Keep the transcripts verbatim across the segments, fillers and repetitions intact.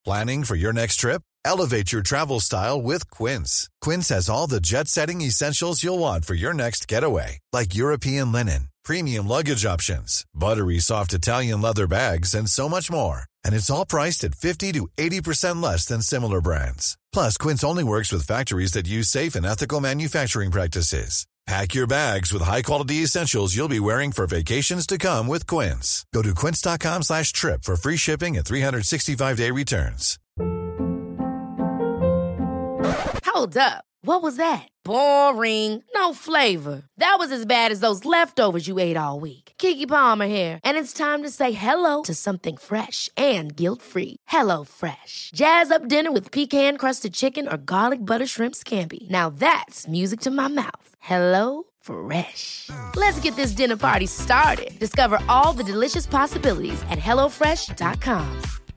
Planning for your next trip? Elevate your travel style with Quince. Quince has all the jet-setting essentials you'll want for your next getaway, like European linen, premium luggage options, buttery soft Italian leather bags, and so much more. And it's all priced at fifty to eighty percent less than similar brands. Plus, Quince only works with factories that use safe and ethical manufacturing practices. Pack your bags with high-quality essentials you'll be wearing for vacations to come with Quince. Go to quince.com slash trip for free shipping and three sixty-five day returns. Hold up. What was that? Boring. No flavor. That was as bad as those leftovers you ate all week. Keke Palmer here, and it's time to say hello to something fresh and guilt-free. Hello Fresh. Jazz up dinner with pecan-crusted chicken or garlic butter shrimp scampi. Now that's music to my mouth. Hello Fresh. Let's get this dinner party started. Discover all the delicious possibilities at hello fresh dot com.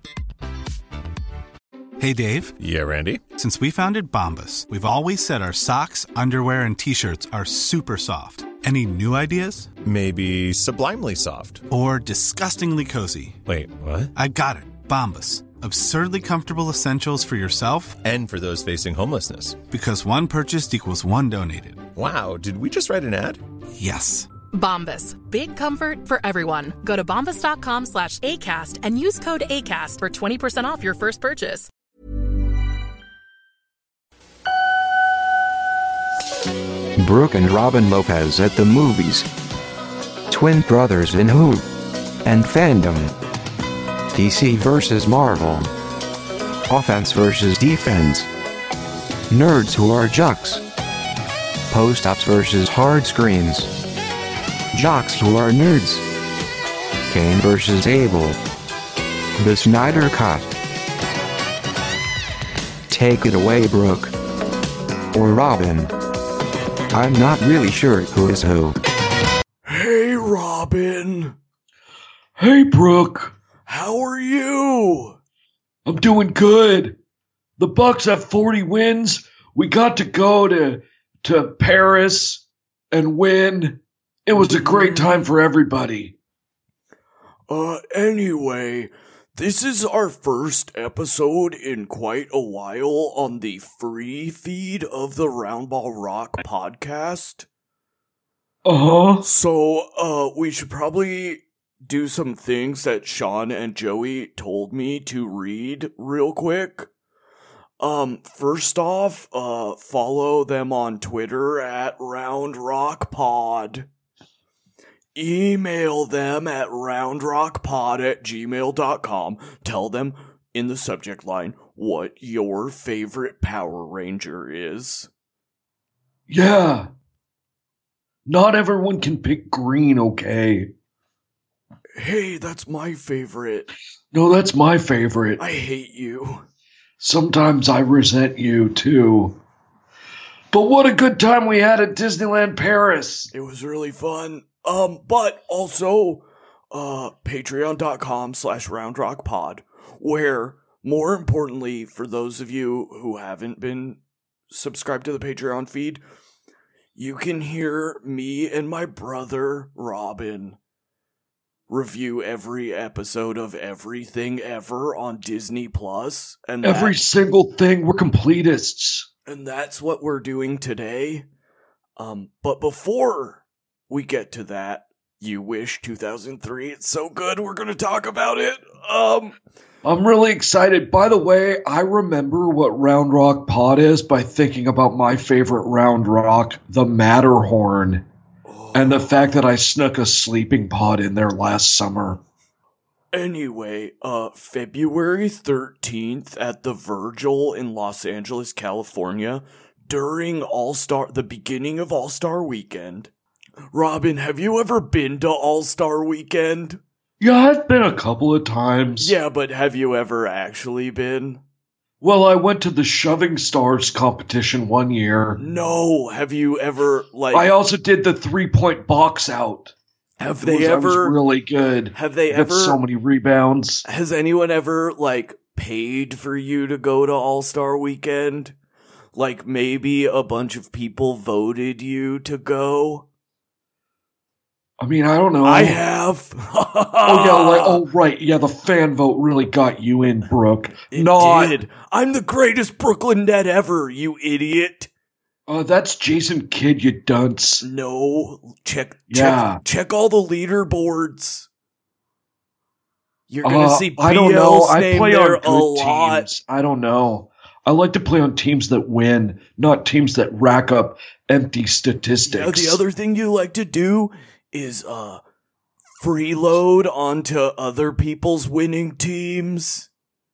Hey, Dave. Yeah, Randy. Since we founded Bombas, we've always said our socks, underwear, and T-shirts are super soft. Any new ideas? Maybe sublimely soft. Or disgustingly cozy. Wait, what? I got it. Bombas. Absurdly comfortable essentials for yourself and for those facing homelessness. Because one purchased equals one donated. Wow, did we just write an ad? Yes. Bombas. Big comfort for everyone. Go to bombas.com slash ACAST and use code ACAST for twenty percent off your first purchase. Brooke and Robin Lopez at the movies. Twin brothers in Who? And fandom. D C versus Marvel. Offense versus defense. Nerds who are jocks. Post-ups versus hard screens. Jocks who are nerds. Cain versus Abel. The Snyder Cut. Take it away, Brooke. Or Robin. I'm not really sure who is who. Hey, Robin. Hey, Brooke. How are you? I'm doing good. The Bucks have forty wins. We got to go to to Paris and win. It was a great time for everybody. Uh, anyway, this is our first episode in quite a while on the free feed of the Roundball Rock podcast. Uh-huh. So, uh, we should probably do some things that Sean and Joey told me to read real quick. Um, first off, uh, follow them on Twitter at RoundRockPod. Email them at roundrockpod at gmail dot com. Tell them in the subject line what your favorite Power Ranger is. Yeah. Not everyone can pick green, okay? Hey, that's my favorite. No, that's my favorite. I hate you. Sometimes I resent you, too. But what a good time we had at Disneyland Paris. It was really fun. Um, but also, uh, patreon.com slash roundrockpod, where, more importantly, for those of you who haven't been subscribed to the Patreon feed, you can hear me and my brother, Robin, review every episode of everything ever on Disney Plus. And every that, single thing. We're completists. And that's what we're doing today. Um, but before we get to that, You Wish two thousand three, it's so good, we're going to talk about it. Um, I'm really excited. By the way, I remember what Round Rock Pod is by thinking about my favorite Round Rock, the Matterhorn, oh. and the fact that I snuck a sleeping pod in there last summer. Anyway, uh, February thirteenth at the Virgil in Los Angeles, California, during All-Star, the beginning of All-Star Weekend. Robin, have you ever been to All-Star Weekend? Yeah, I've been a couple of times. Yeah, but have you ever actually been? Well, I went to the Shoving Stars competition one year. No, have you ever, like... I also did the three-point box out. Have it they was, ever... That was really good. Have they I ever... so many rebounds. Has anyone ever, like, paid for you to go to All-Star Weekend? Like, maybe a bunch of people voted you to go? I mean, I don't know. I have. oh, yeah, like, oh, right. Yeah, the fan vote really got you in, Brooke. It Not. did. I'm the greatest Brooklyn Net ever, you idiot. Uh, that's Jason Kidd, you dunce. No. Check, Yeah. check, check all the leaderboards. You're going to Uh, see B L's I don't know. I name play there on good a lot. teams. I don't know. I like to play on teams that win, not teams that rack up empty statistics. Yeah, the other thing you like to do is uh freeload onto other people's winning teams.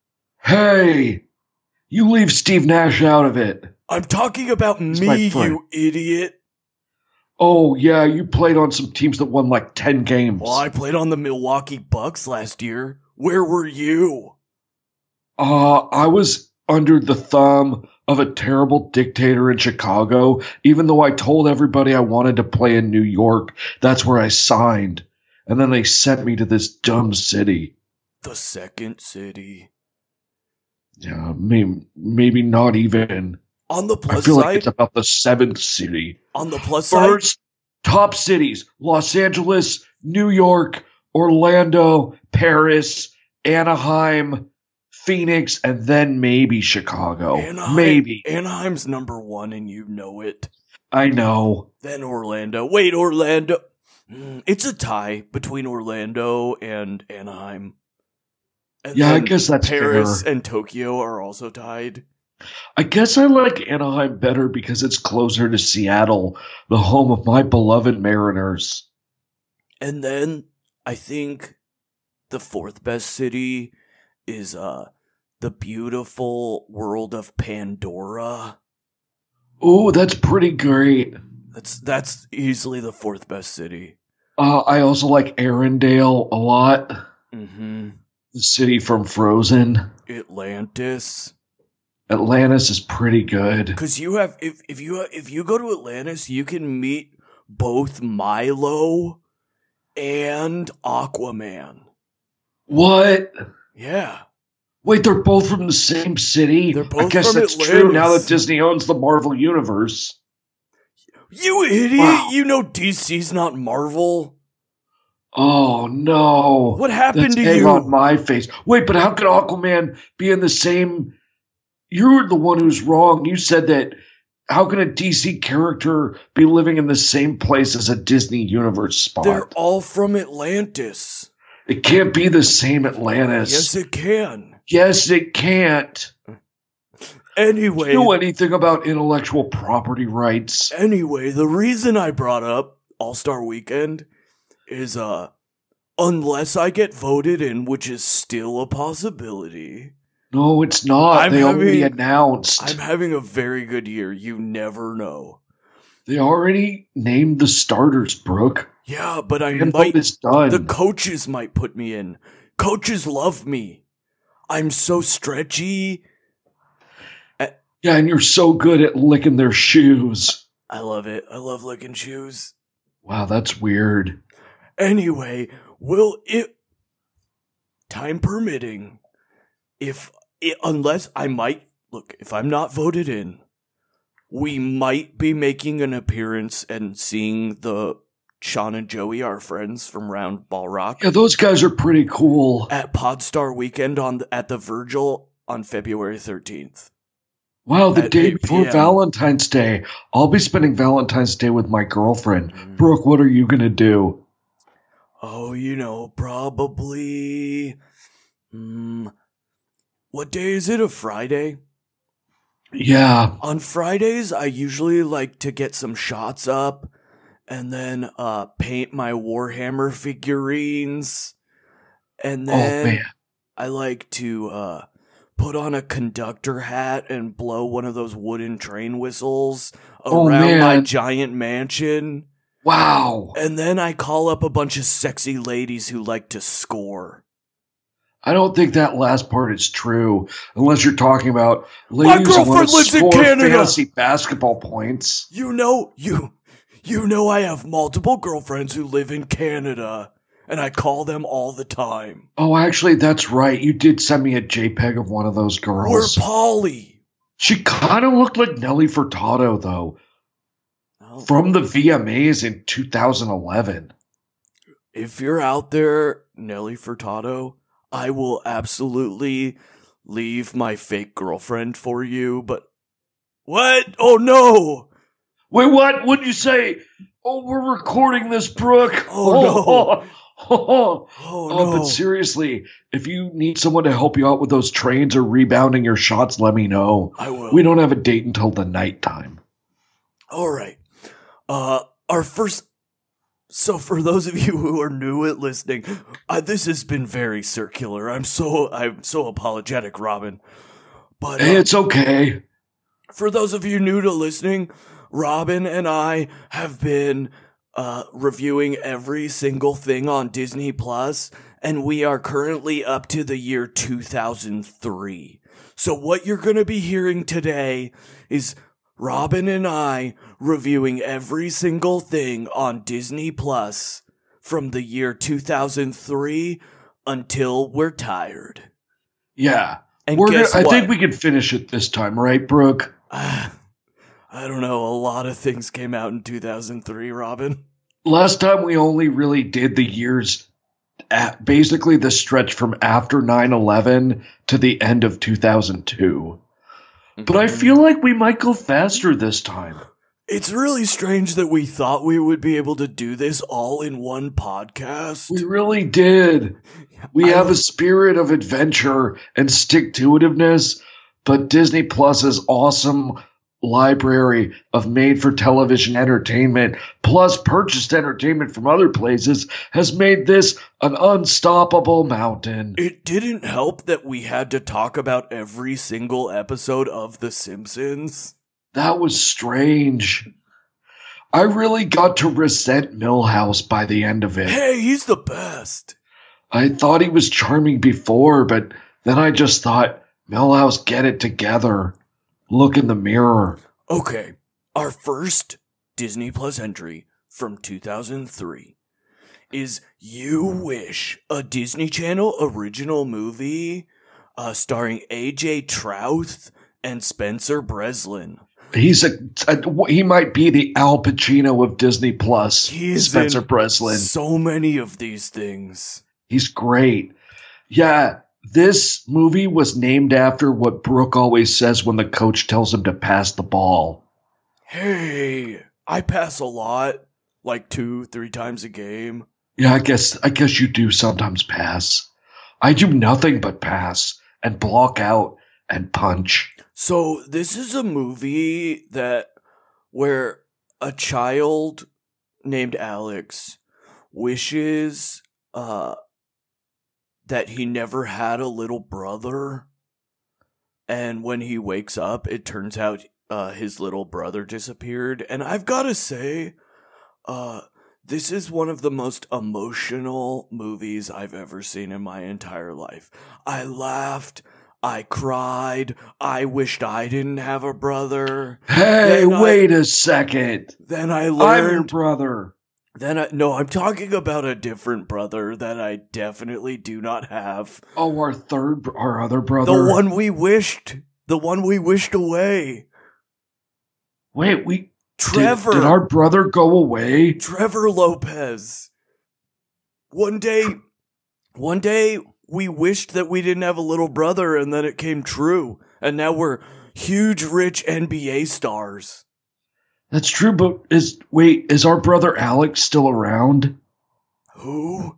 Hey, you leave Steve Nash out of it. I'm talking about He's me, my friend. you idiot. Oh, yeah, you played on some teams that won like ten games. Well, I played on the Milwaukee Bucks last year. Where were you? Uh, I was under the thumb of a terrible dictator in Chicago, even though I told everybody I wanted to play in New York. That's where I signed. And then they sent me to this dumb city. The second city. Yeah, maybe, maybe not even. On the I plus feel side, like it's about the seventh city. on the plus side, First, top cities: Los Angeles, New York, Orlando, Paris, Anaheim, Phoenix, and then maybe Chicago. Anaheim, Maybe. Anaheim's number one, and you know it. I know. Then Orlando. Wait, Orlando. Mm, It's a tie between Orlando and Anaheim. And Yeah, I then guess that's Paris fair. and Tokyo are also tied. I guess I like Anaheim better because it's closer to Seattle, the home of my beloved Mariners. And then I think the fourth best city is uh the beautiful world of Pandora. Ooh, that's pretty great. That's that's easily the fourth best city. Uh, I also like Arendelle a lot. Mm-hmm. The city from Frozen. Atlantis. Atlantis is pretty good. Because you have, if if you if you go to Atlantis, you can meet both Milo and Aquaman. What? Yeah, Wait, they're both from the same city? They're both I guess from that's Atlantis. true now that Disney owns the Marvel Universe. you idiot! Wow. You know D C's not Marvel. Oh, no. What happened That's to egg you? on my face. Wait, but how could Aquaman be in the same... You're the one who's wrong. You said that how can a D C character be living in the same place as a Disney Universe spot? They're all from Atlantis. It can't be the same Atlantis. Yes, it can. Yes, it can't. Anyway, Do you know anything about intellectual property rights? Anyway, the reason I brought up All-Star Weekend is, uh, unless I get voted in, which is still a possibility, No, it's not. I'm they already having- announced. I'm having a very good year. You never know. They already named the starters, Brooke. Yeah, but I And might. vote is done. The coaches might put me in. Coaches love me. I'm so stretchy. Yeah, and you're so good at licking their shoes. I love it. I love licking shoes. Wow, that's weird. Anyway, will it, time permitting, if it, unless I might, look, if I'm not voted in, we might be making an appearance and seeing the Sean and Joey, our friends from Round Ball Rock, Yeah, those guys are pretty cool. at Podstar Weekend on the, at the Virgil on February thirteenth. Wow, the At day eight before p.m. Valentine's Day. I'll be spending Valentine's Day with my girlfriend. Mm. Brooke, what are you going to do? Oh, you know, probably. Mm, what day is it? A Friday? Yeah. On Fridays, I usually like to get some shots up and then uh, paint my Warhammer figurines. And Oh, then man. I like to uh, put on a conductor hat and blow one of those wooden train whistles Oh, around my man. giant mansion. Wow. And then I call up a bunch of sexy ladies who like to score. I don't think that last part is true, unless you're talking about ladies who want girlfriend to lives in score Canada. fantasy basketball points. You know, you, you know I have multiple girlfriends who live in Canada, and I call them all the time. Oh, actually, that's right. You did send me a JPEG of one of those We're girls. Polly. She kind of looked like Nelly Furtado, though, Oh, from the V M As in two thousand eleven. if you're out there, Nelly Furtado, I will absolutely leave my fake girlfriend for you, but... What? Oh, no! Wait, what? What'd you say? Oh, we're recording this, Brooke. Oh, no. Oh, oh, Oh, oh, no. but seriously, if you need someone to help you out with those trains or rebounding your shots, let me know. I will. We don't have a date until the nighttime. All right. Uh, our first... So for those of you who are new at listening, uh, this has been very circular. I'm so I'm so apologetic, Robin. But uh, Hey, it's okay. for those of you new to listening, Robin and I have been uh, reviewing every single thing on Disney Plus, and we are currently up to the year two thousand three. So what you're going to be hearing today is Robin and I reviewing every single thing on Disney Plus from the year two thousand three until we're tired. Yeah. And We're guess gonna, I what? think we can finish it this time, right, Brooke? I don't know, a lot of things came out in two thousand three, Robin. Last time we only really did the years, at basically the stretch from after nine eleven to the end of two thousand two. But I feel like we might go faster this time. It's really strange that we thought we would be able to do this all in one podcast. We really did. We I have a was- spirit of adventure and stick-to-itiveness, but Disney Plus's awesome library of made-for-television entertainment, plus purchased entertainment from other places, has made this an unstoppable mountain. It didn't help that we had to talk about every single episode of The Simpsons. That was strange. I really got to resent Milhouse by the end of it. Hey, he's the best. I thought he was charming before, but then I just thought, Milhouse, get it together. Look in the mirror. Okay, our first Disney Plus entry from two thousand three is You Wish, a Disney Channel original movie uh, starring A J Trouth and Spencer Breslin. He's a, a he might be the Al Pacino of Disney Plus. He's Spencer in Breslin. so many of these things. He's great. Yeah, this movie was named after what Brooke always says when the coach tells him to pass the ball. Hey, I pass a lot, like two, three times a game. Yeah, I guess I guess you do sometimes pass. I do nothing but pass and block out and punch. So this is a movie that where a child named Alex wishes uh that he never had a little brother, and when he wakes up it turns out uh his little brother disappeared. And I've got to say uh this is one of the most emotional movies I've ever seen in my entire life. I laughed, I cried, I wished I didn't have a brother. Hey, Then I- wait a second. Then I I'm your learned. brother. Then I no, I'm talking about a different brother that I definitely do not have. Oh, our third, our other brother. The one we wished, the one we wished away. Wait, we. Trevor. Did, did our brother go away? Trevor Lopez. One day, one day we wished that we didn't have a little brother, and then it came true, and now we're huge, rich N B A stars. That's true, but is wait, is our brother Alex still around? Who?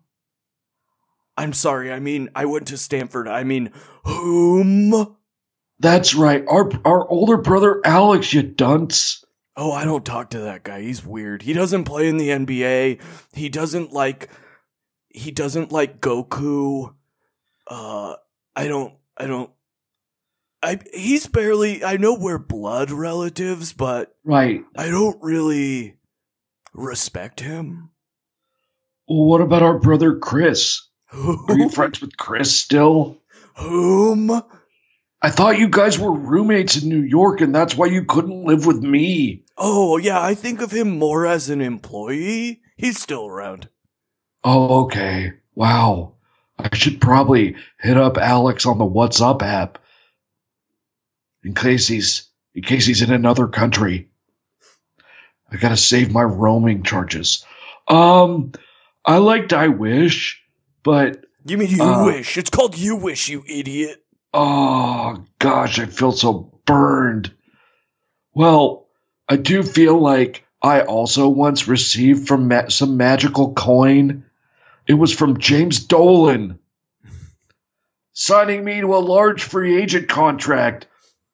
I'm sorry, I mean, I went to Stanford. I mean, whom? That's right. Our our older brother Alex, you dunce. Oh, I don't talk to that guy. He's weird. He doesn't play in the N B A. He doesn't like, he doesn't like Goku. Uh, I don't, I don't, I, he's barely, I know we're blood relatives, but Right. I don't really respect him. Well, what about our brother Chris? Are you friends with Chris still? Whom? I thought you guys were roommates in New York and that's why you couldn't live with me. Oh, yeah, I think of him more as an employee. He's still around. Oh, okay. Wow. I should probably hit up Alex on the What's Up app. In case he's in case he's in another country. I gotta save my roaming charges. Um I liked I Wish, but... You mean You uh, Wish? It's called You Wish, you idiot. Oh, gosh, I feel so burned. Well, I do feel like I also once received from ma- some magical coin. It was from James Dolan, signing me to a large free agent contract.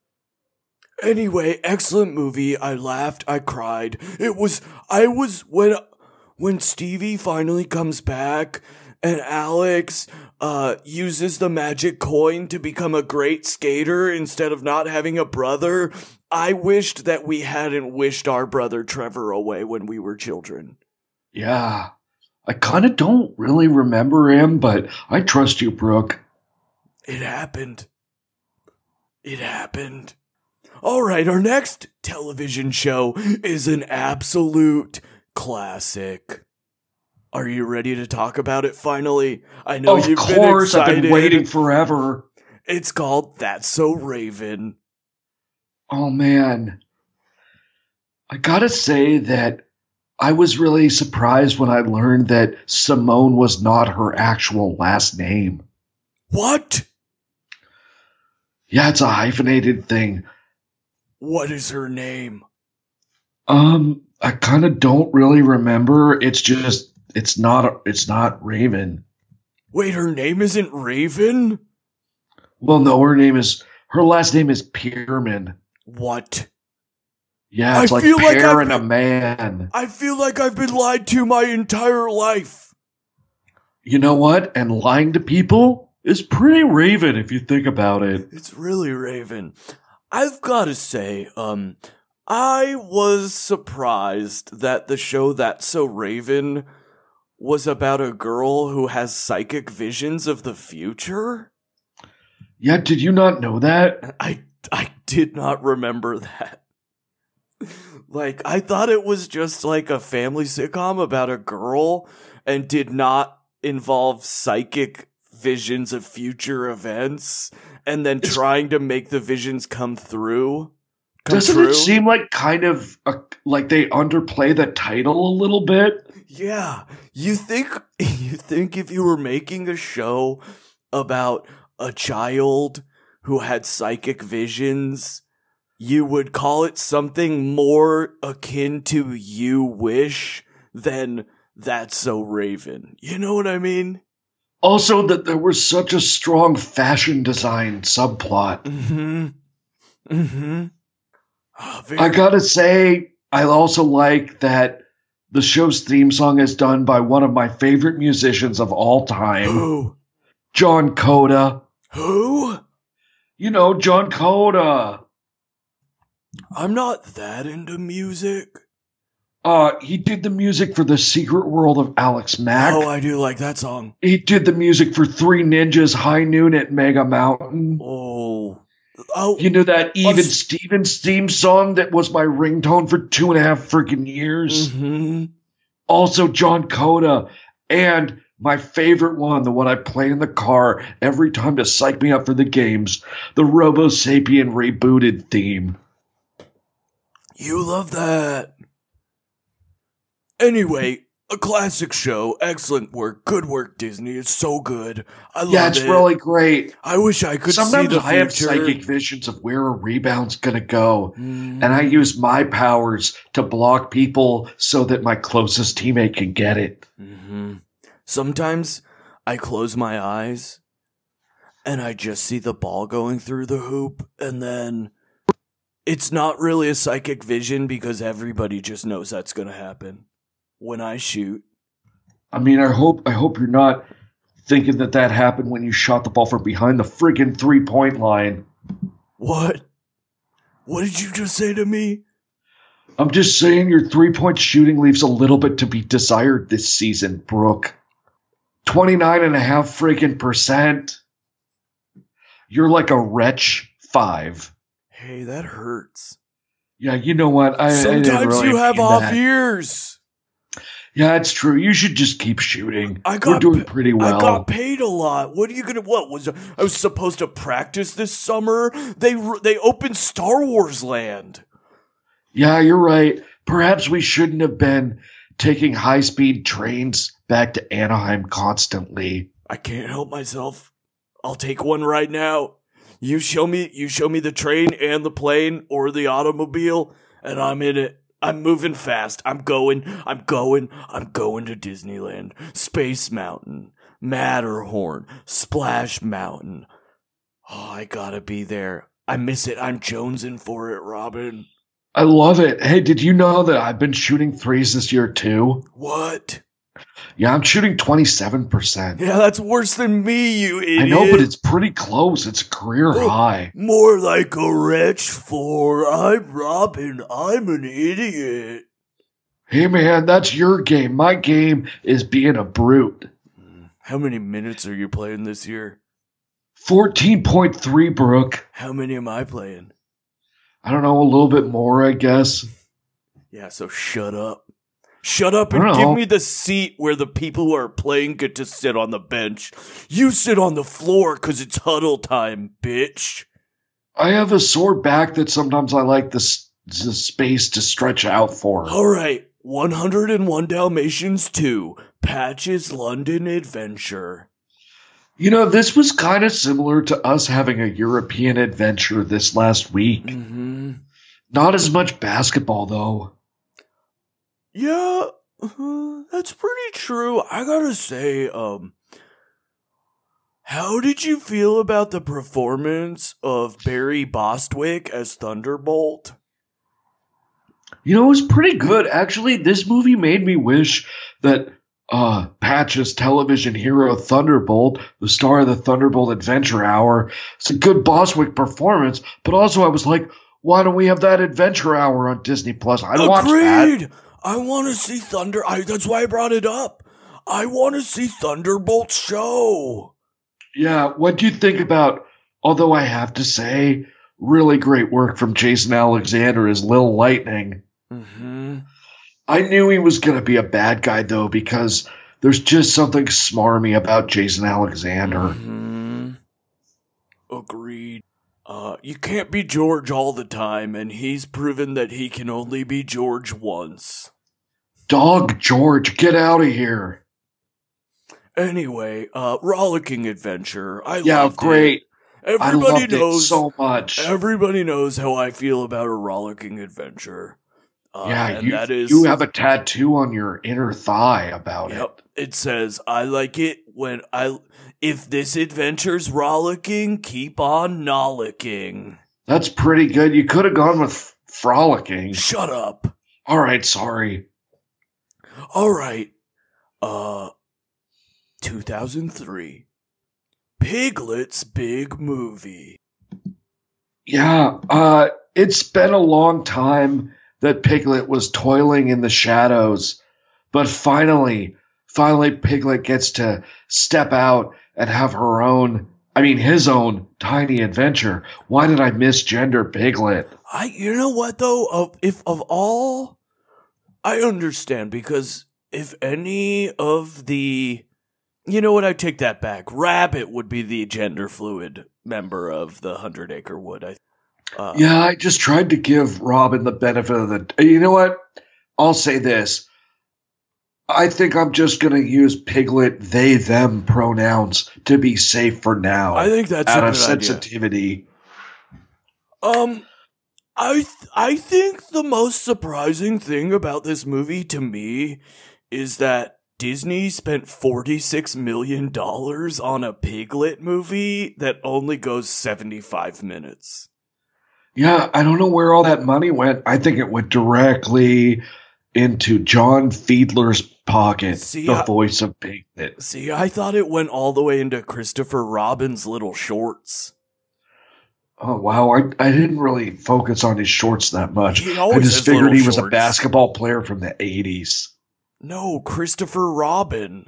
Anyway, excellent movie. I laughed. I cried. It was, I was, when, when Stevie finally comes back and Alex, uh, uses the magic coin to become a great skater instead of not having a brother, I wished that we hadn't wished our brother Trevor away when we were children. Yeah, I kind of don't really remember him, but I trust you, Brooke. It happened. It happened. All right, our next television show is an absolute classic. Are you ready to talk about it finally? I know of you've course, been excited. I've been waiting forever. It's called That's So Raven. Oh, man. I gotta say that I was really surprised when I learned that Simone was not her actual last name. What? Yeah, it's a hyphenated thing. What is her name? Um, I kind of don't really remember. It's just, it's not, it's not Raven. Wait, her name isn't Raven? Well, no, her name is, her last name is Pierman. What? Yeah, it's I like feel like pear I've and a been- man. I feel like I've been lied to my entire life. You know what? And lying to people is pretty Raven if you think about it. It's really Raven. I've got to say, um, I was surprised that the show That's So Raven was about a girl who has psychic visions of the future. Yeah, did you not know that? I, I did not remember that. Like, I thought it was just like a family sitcom about a girl and did not involve psychic visions of future events and then It's- trying to make the visions come through. Come Doesn't true. it seem like kind of a, like they underplay the title a little bit? Yeah. You think you think if you were making a show about a child who had psychic visions, you would call it something more akin to You Wish than That's So Raven. You know what I mean? Also, that there was such a strong fashion design subplot. Mm-hmm. Mm-hmm. Oh, very- I gotta say, I also like that the show's theme song is done by one of my favorite musicians of all time, Who? John Coda. Who? You know, John Coda. I'm not that into music. Uh, he did the music for The Secret World of Alex Mack. Oh, I do like that song. He did the music for Three Ninjas High Noon at Mega Mountain. Oh. Oh. You know that Even s- Stevens theme song that was my ringtone for two and a half freaking years? Mm-hmm. Also John Coda. And my favorite one, the one I play in the car every time to psych me up for the games, the Robo Sapien rebooted theme. You love that. Anyway, a classic show. Excellent work. Good work, Disney. It's so good. I love Yeah, it's it. really great. I wish I could Sometimes see the I have future. psychic visions of where a rebound's gonna go. Mm. And I use my powers to block people so that my closest teammate can get it. Mm-hmm. Sometimes I close my eyes and I just see the ball going through the hoop, and then it's not really a psychic vision because everybody just knows that's going to happen when I shoot. I mean, I hope I hope you're not thinking that that happened when you shot the ball from behind the friggin' three-point line. What? What did you just say to me? I'm just saying your three-point shooting leaves a little bit to be desired this season, Brooke. twenty-nine and a half friggin' percent. You're like a wretch five. Hey, that hurts. Yeah, you know what? I, I didn't Sometimes really you have mean off that. ears. Yeah, it's true. You should just keep shooting. I got We're doing pa- pretty well. I got paid a lot. What are you gonna? What was I was supposed to practice this summer? They they opened Star Wars Land. Yeah, you're right. Perhaps we shouldn't have been taking high-speed trains back to Anaheim constantly. I can't help myself. I'll take one right now. You show me, you show me the train and the plane or the automobile, and I'm in it. I'm moving fast. I'm going, I'm going, I'm going to Disneyland. Space Mountain, Matterhorn, Splash Mountain. Oh, I gotta be there. I miss it. I'm jonesing for it, Robin. I love it. Hey, did you know that I've been shooting threes this year too? What? Yeah, I'm shooting twenty-seven percent. Yeah, that's worse than me, you idiot. I know, but it's pretty close. It's a career oh, high. More like a wretch for I'm Robin. I'm an idiot. Hey, man, that's your game. My game is being a brute. How many minutes are you playing this year? fourteen point three, Brooke. How many am I playing? I don't know, a little bit more, I guess. Yeah, so shut up. Shut up and I don't give know. me the seat where the people who are playing get to sit on the bench. You sit on the floor because it's huddle time, bitch. I have a sore back that sometimes I like the, s- the space to stretch out for. All right, one oh one Dalmatians two, Patch's London Adventure. You know, this was kind of similar to us having a European adventure this last week. Mm-hmm. Not as much basketball, though. Yeah, uh, that's pretty true. I gotta say, um, how did you feel about the performance of Barry Bostwick as Thunderbolt? You know, it was pretty good. Actually, this movie made me wish that uh, Patch's television hero Thunderbolt, the star of the Thunderbolt Adventure Hour, it's a good Bostwick performance, but also I was like, why don't we have that Adventure Hour on Disney Plus? I'd watch that. Agreed! I want to see Thunder. I, that's why I brought it up. I want to see Thunderbolt's show. Yeah, what do you think about, although I have to say, really great work from Jason Alexander as Lil Lightning. Mm-hmm. I knew he was going to be a bad guy, though, because there's just something smarmy about Jason Alexander. Mm-hmm. Agreed. Uh, you can't be George all the time, and he's proven that he can only be George once. Dog George, get out of here. Anyway, uh, Rollicking Adventure. I Yeah, loved great. It. I Everybody loved knows it so much. Everybody knows how I feel about a Rollicking Adventure. Uh, yeah, and you, that is, you have a tattoo on your inner thigh about yep, it. It says, I like it when I... If this adventure's rollicking, keep on nollicking. That's pretty good. You could have gone with frolicking. Shut up. All right, sorry. All right. Uh, two thousand three. Piglet's Big Movie. Yeah, uh, it's been a long time that Piglet was toiling in the shadows, but finally, finally Piglet gets to step out and have her own, I mean his own tiny adventure. Why did I misgender Piglet? I, you know what though? Of if of all, I understand because if any of the, you know what? I take that back. Rabbit would be the gender fluid member of the Hundred Acre Wood. I. Uh, Yeah, I just tried to give Robin the benefit of the... You know what? I'll say this. I think I'm just going to use Piglet, they, them pronouns to be safe for now. I think that's out a of good sensitivity. Idea. Um, I th- I think the most surprising thing about this movie to me is that Disney spent forty-six million dollars on a Piglet movie that only goes seventy-five minutes. Yeah, I don't know where all that money went. I think it went directly into John Fiedler's pocket, See, the I- voice of Piglet. See, I thought it went all the way into Christopher Robin's little shorts. Oh, wow. I, I didn't really focus on his shorts that much. He I always just has figured little he was a shorts. basketball player from the eighties. No, Christopher Robin.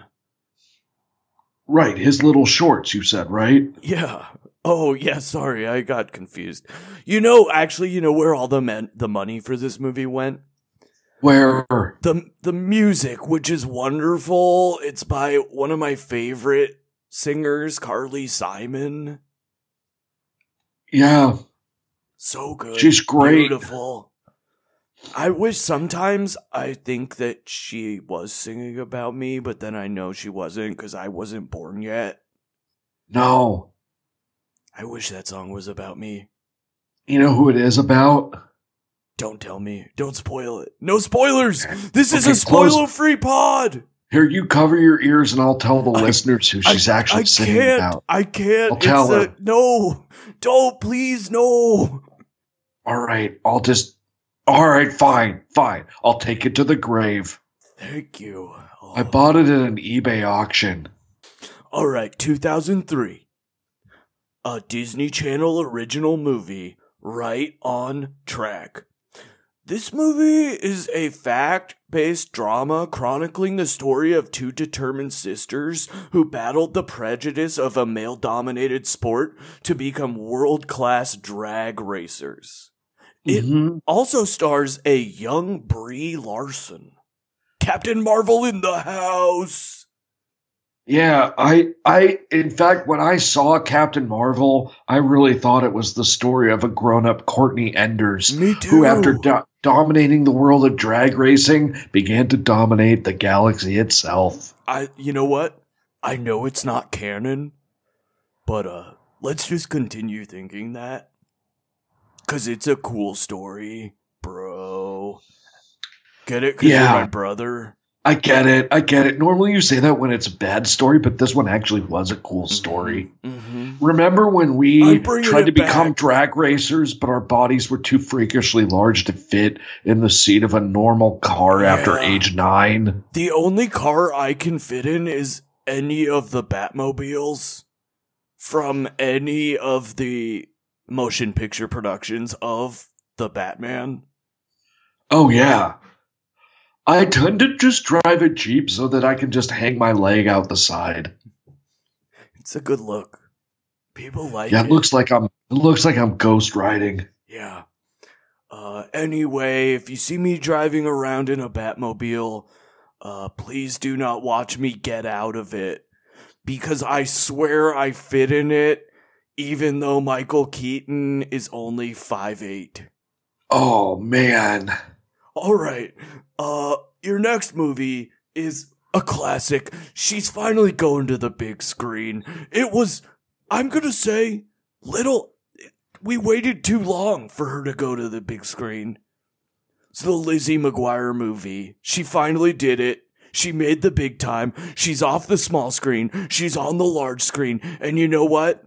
Right, his little shorts, you said, right? Yeah. Oh, yeah, sorry, I got confused. You know, actually, you know where all the men- the money for this movie went? Where? The the music, which is wonderful. It's by one of my favorite singers, Carly Simon. Yeah. So good. She's great. Beautiful. I wish sometimes I think that she was singing about me, but then I know she wasn't because I wasn't born yet. No. I wish that song was about me. You know who it is about? Don't tell me. Don't spoil it. No spoilers. This is Okay, a spoiler-free pod. Here, you cover your ears and I'll tell the I, listeners who she's I, actually I singing can't, about. I can't. I'll tell it's her. A, no. Don't, please, no. All right, I'll just... All right, fine, fine. I'll take it to the grave. Thank you. Oh. I bought it at an eBay auction. All right, two thousand three. A Disney Channel original movie, Right on Track. This movie is a fact-based drama chronicling the story of two determined sisters who battled the prejudice of a male-dominated sport to become world-class drag racers. It Mm-hmm. also stars a young Brie Larson. Captain Marvel in the house! Yeah, I, I, in fact, when I saw Captain Marvel, I really thought it was the story of a grown-up Courtney Enders, Me too. who, after do- dominating the world of drag racing, began to dominate the galaxy itself. I, you know what? I know it's not canon, but uh, let's just continue thinking that. Cause it's a cool story, bro. Get it? Cause Yeah. you're my brother. I get it, I get it. Normally you say that when it's a bad story, but this one actually was a cool story. Mm-hmm. Remember when we I'm bringing tried to it become back. drag racers, but our bodies were too freakishly large to fit in the seat of a normal car after Yeah. age nine? The only car I can fit in is any of the Batmobiles from any of the motion picture productions of the Batman. Oh, yeah. I tend to just drive a Jeep so that I can just hang my leg out the side. It's a good look. People like Yeah, it. it looks like I'm it looks like I'm ghost riding. Yeah. Uh, anyway, if you see me driving around in a Batmobile, uh, please do not watch me get out of it. Because I swear I fit in it, even though Michael Keaton is only five eight. Oh, man. Alright, uh, your next movie is a classic. She's finally going to the big screen. It was, I'm gonna say, little, we waited too long for her to go to the big screen. It's the Lizzie McGuire movie. She finally did it. She made the big time. She's off the small screen. She's on the large screen. And you know what?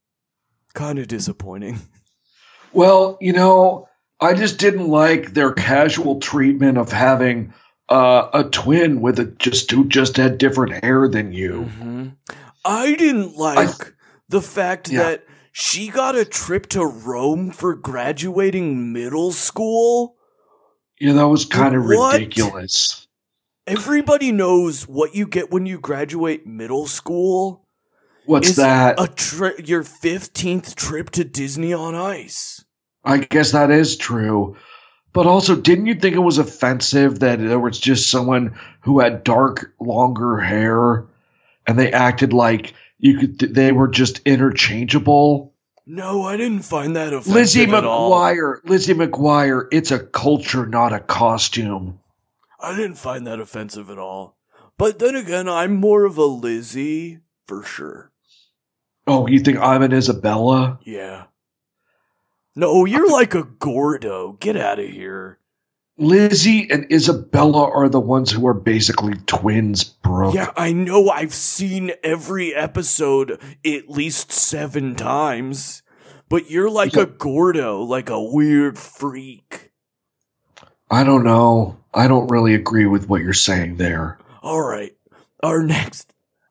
Kinda disappointing. Well, you know, I just didn't like their casual treatment of having uh, a twin with a just who just had different hair than you. Mm-hmm. I didn't like I- the fact Yeah. that she got a trip to Rome for graduating middle school. Yeah, that was kind of What? ridiculous. Everybody knows what you get when you graduate middle school. What's is that? A tri- your fifteenth trip to Disney on Ice. I guess that is true. But also, didn't you think it was offensive that there was just someone who had dark, longer hair and they acted like you could they were just interchangeable? No, I didn't find that offensive Lizzie at all. McGuire, Lizzie McGuire, it's a culture, not a costume. I didn't find that offensive at all. But then again, I'm more of a Lizzie for sure. Oh, you think I'm an Isabella? Yeah. No, you're like a Gordo. Get out of here. Lizzie and Isabella are the ones who are basically twins, Brooke. Yeah, I know. I've seen every episode at least seven times. But you're like Yeah. a Gordo, like a weird freak. I don't know. I don't really agree with what you're saying there. All right. Our next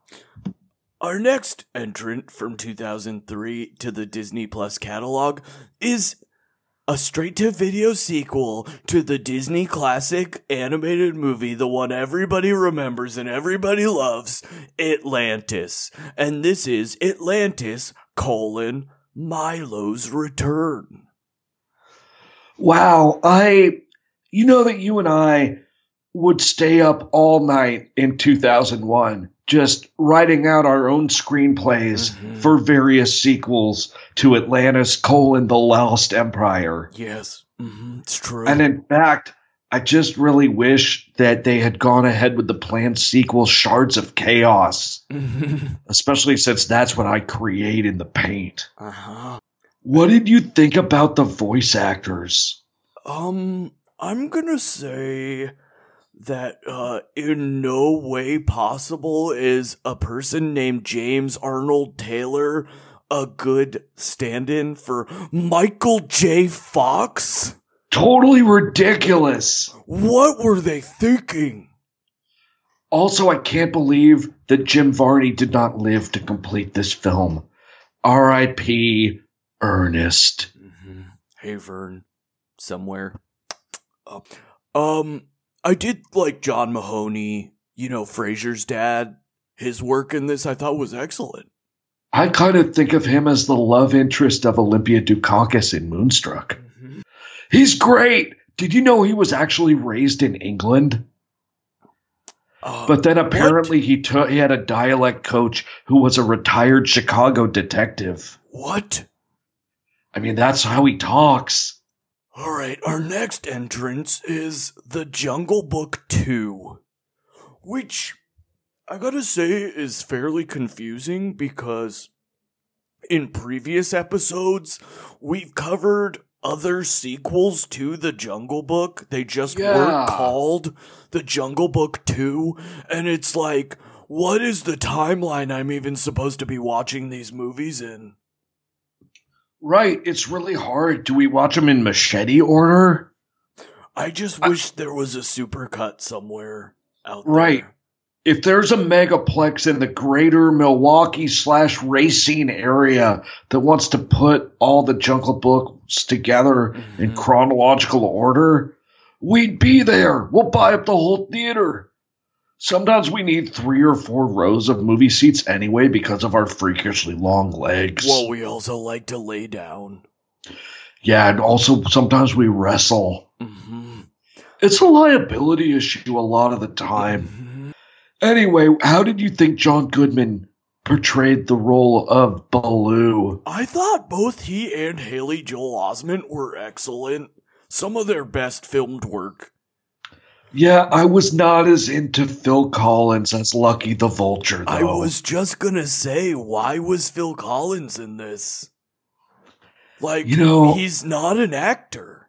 Our next entrant from two thousand three to the Disney Plus catalog is a straight-to-video sequel to the Disney classic animated movie, the one everybody remembers and everybody loves, Atlantis. And this is Atlantis, colon, Milo's Return. Wow, I, you know that you and I would stay up all night in two thousand one just writing out our own screenplays Mhm. for various sequels to Atlantis, colon, the Lost Empire. Yes. Mm-hmm, it's true. And in fact, I just really wish that they had gone ahead with the planned sequel, Shards of Chaos. Especially since that's what I create in the paint. Uh-huh. What did you think about the voice actors? Um, I'm gonna say that uh, in no way possible is a person named James Arnold Taylor a good stand-in for Michael J. Fox? Totally ridiculous. What were they thinking? Also, I can't believe that Jim Varney did not live to complete this film. R I P Ernest. Mm-hmm. Hey, Vern. Somewhere. Uh, um, I did like John Mahoney, you know, Frasier's dad. His work in this I thought was excellent. I kind of think of him as the love interest of Olympia Dukakis in Moonstruck. Mm-hmm. He's great. Did you know he was actually raised in England? Uh, but then apparently what? he took he had a dialect coach who was a retired Chicago detective. What? I mean, that's how he talks. All right, our next entrance is The Jungle Book two, which I gotta say is fairly confusing because in previous episodes we've covered other sequels to The Jungle Book. They just yeah. weren't called The Jungle Book two, and it's like, what is the timeline I'm even supposed to be watching these movies in? Right, it's really hard. Do we watch them in machete order? I just wish I, there was a supercut somewhere out there. Right. If there's a megaplex in the greater Milwaukee slash Racine area that wants to put all the Jungle Books together mm-hmm. in chronological order, we'd be there. We'll buy up the whole theater. Sometimes we need three or four rows of movie seats anyway because of our freakishly long legs. Well, we also like to lay down. Yeah, and also sometimes we wrestle. Mm-hmm. It's a liability issue a lot of the time. Mm-hmm. Anyway, how did you think John Goodman portrayed the role of Baloo? I thought both he and Haley Joel Osment were excellent. Some of their best filmed work. Yeah, I was not as into Phil Collins as Lucky the Vulture, though. I was just gonna say, why was Phil Collins in this? Like, you know, he's not an actor.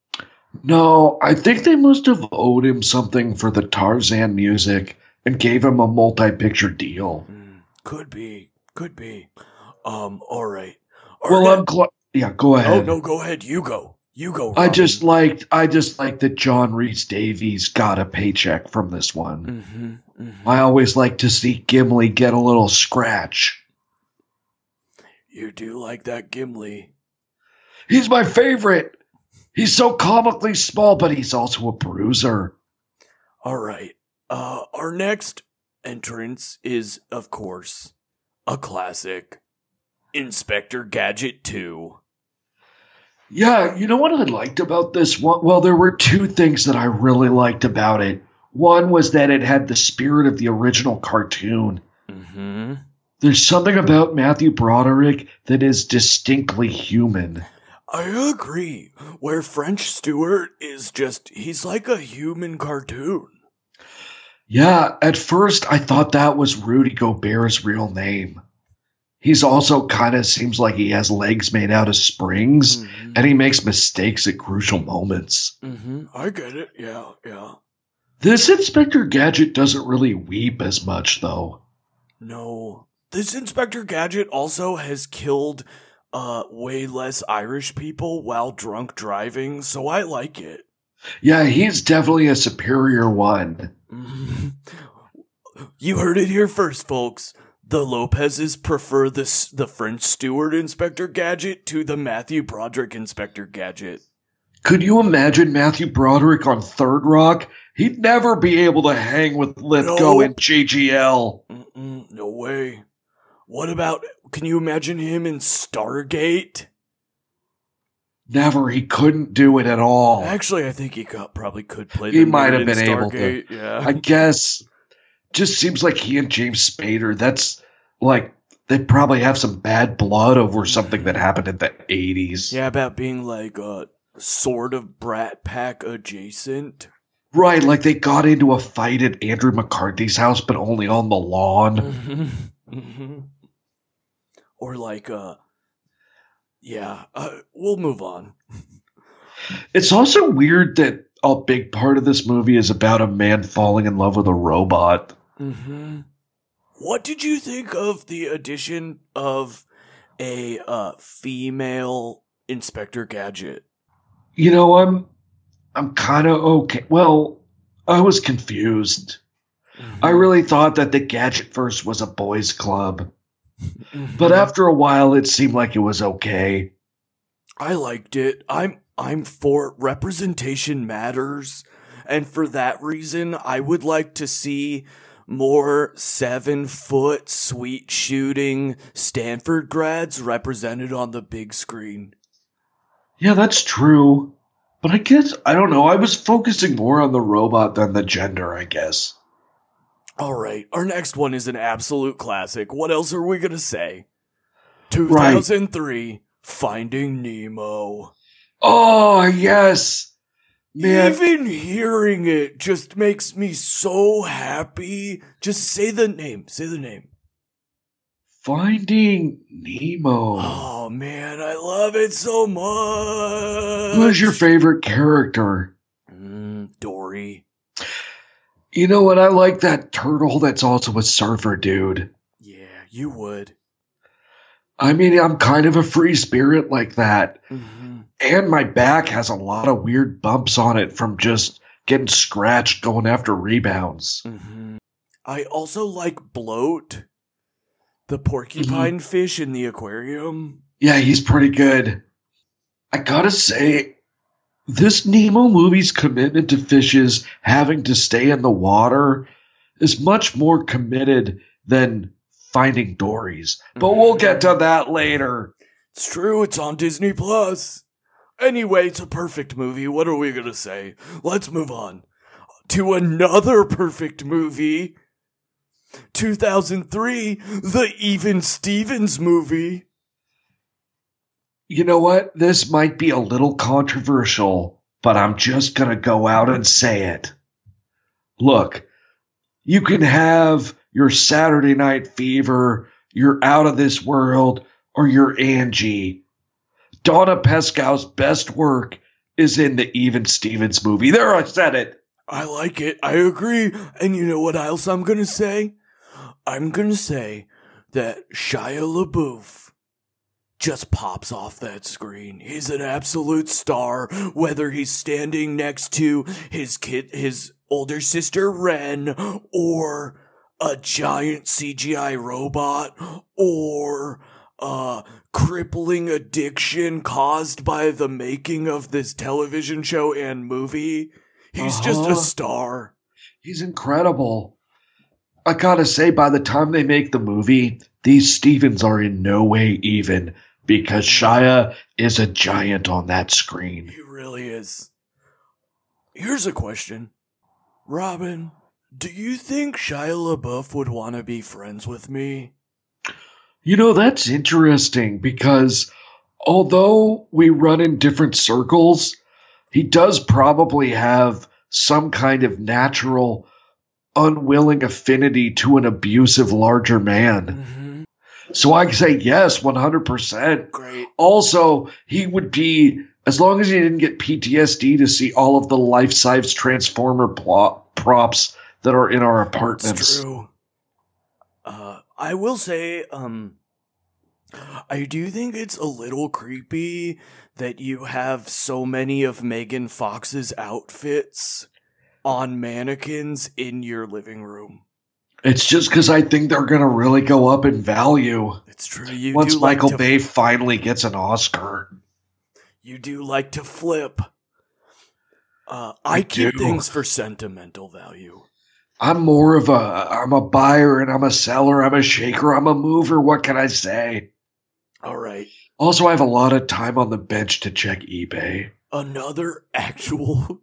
No, I think they must have owed him something for the Tarzan music and gave him a multi-picture deal. Mm, could be. Could be. Um, all right. All well, right. I'm glad. Yeah, go ahead. Oh, no, go ahead. You go. You go, Robin. I just liked I just liked that John Rhys Davies got a paycheck from this one. Mm-hmm, mm-hmm. I always like to see Gimli get a little scratch. You do like that Gimli. He's my favorite. He's so comically small, but he's also a bruiser. All right. Uh, our next entrance is, of course, a classic. Inspector Gadget two. Yeah, you know what I liked about this one? Well, there were two things that I really liked about it. One was that it had the spirit of the original cartoon. Mm-hmm. There's something about Matthew Broderick that is distinctly human. I agree. Where French Stewart is just, he's like a human cartoon. Yeah, at first I thought that was Rudy Gobert's real name. He's also kind of seems like he has legs made out of springs, mm-hmm. and he makes mistakes at crucial moments. Mm-hmm. I get it. Yeah, yeah. This Inspector Gadget doesn't really weep as much, though. No. This Inspector Gadget also has killed uh, way less Irish people while drunk driving, so I like it. Yeah, he's definitely a superior one. Mm-hmm. You heard it here first, folks. The Lopez's prefer this, the French Stewart Inspector Gadget to the Matthew Broderick Inspector Gadget. Could you imagine Matthew Broderick on Third Rock? He'd never be able to hang with Lithgow and J G L. Mm-mm, no way. What about, can you imagine him in Stargate? Never. He couldn't do it at all. Actually, I think he could, probably could play the He might have been Stargate. able to. Yeah. I guess. Just seems like he and James Spader, that's like, they probably have some bad blood over something that happened in the eighties. Yeah, about being like, uh, sort of Brat Pack adjacent. Right, like they got into a fight at Andrew McCarthy's house, but only on the lawn. Mm-hmm. Mm-hmm. Or like, uh, yeah, uh, we'll move on. It's also weird that a big part of this movie is about a man falling in love with a robot. Mm-hmm. What did you think of the addition of a uh, female Inspector Gadget? You know, I'm I'm kind of okay. Well, I was confused. Mm-hmm. I really thought that the Gadgetverse was a boys' club. Mm-hmm. But after a while, it seemed like it was okay. I liked it. I'm I'm for representation matters. And for that reason, I would like to see more seven-foot sweet shooting Stanford grads represented on the big screen. Yeah, that's true. But I guess, I don't know, I was focusing more on the robot than the gender, I guess. All right, our next one is an absolute classic. What else are we going to say? two thousand three, right. Finding Nemo. Oh, yes. Man. Even hearing it just makes me so happy. Just say the name. Say the name. Finding Nemo. Oh, man, I love it so much. Who's your favorite character? Mm, Dory. You know what? I like that turtle that's also a surfer dude. Yeah, you would. I mean, I'm kind of a free spirit like that. Mm-hmm. And my back has a lot of weird bumps on it from just getting scratched going after rebounds. Mm-hmm. I also like Bloat, the porcupine mm-hmm. fish in the aquarium. Yeah, he's pretty good. I gotta say, this Nemo movie's commitment to fishes having to stay in the water is much more committed than Finding Dory's. But mm-hmm. we'll get to that later. It's true, it's on Disney Plus. Anyway, it's a perfect movie. What are we going to say? Let's move on to another perfect movie. two thousand three, the Even Stevens movie. You know what? This might be a little controversial, but I'm just going to go out and say it. Look, you can have your Saturday Night Fever, your Out of This World, or your Angie. Donna Pescow's best work is in the Even Stevens movie. There, I said it. I like it. I agree. And you know what else I'm going to say? I'm going to say that Shia LaBeouf just pops off that screen. He's an absolute star, whether he's standing next to his kid, his older sister Ren, or a giant C G I robot, or uh, crippling addiction caused by the making of this television show and movie. He's uh-huh. just a star. He's incredible. I gotta say, by the time they make the movie, these Stevens are in no way even, because Shia is a giant on that screen. He really is. Here's a question. Robin, do you think Shia LaBeouf would want to be friends with me? You know, that's interesting, because although we run in different circles, he does probably have some kind of natural, unwilling affinity to an abusive larger man. Mm-hmm. So I say yes, one hundred percent. Great. Also, he would be, as long as he didn't get P T S D to see all of the life-size Transformer plot, props that are in our apartments. That's true. Uh, I will say, um, I do think it's a little creepy that you have so many of Megan Fox's outfits on mannequins in your living room. It's just because I think they're going to really go up in value. It's true. You Once do Michael like Bay f- finally gets an Oscar. You do like to flip. Uh, I, I keep do. things for sentimental value. I'm more of a, I'm a buyer and I'm a seller. I'm a shaker. I'm a mover. What can I say? All right. Also, I have a lot of time on the bench to check eBay. Another actual,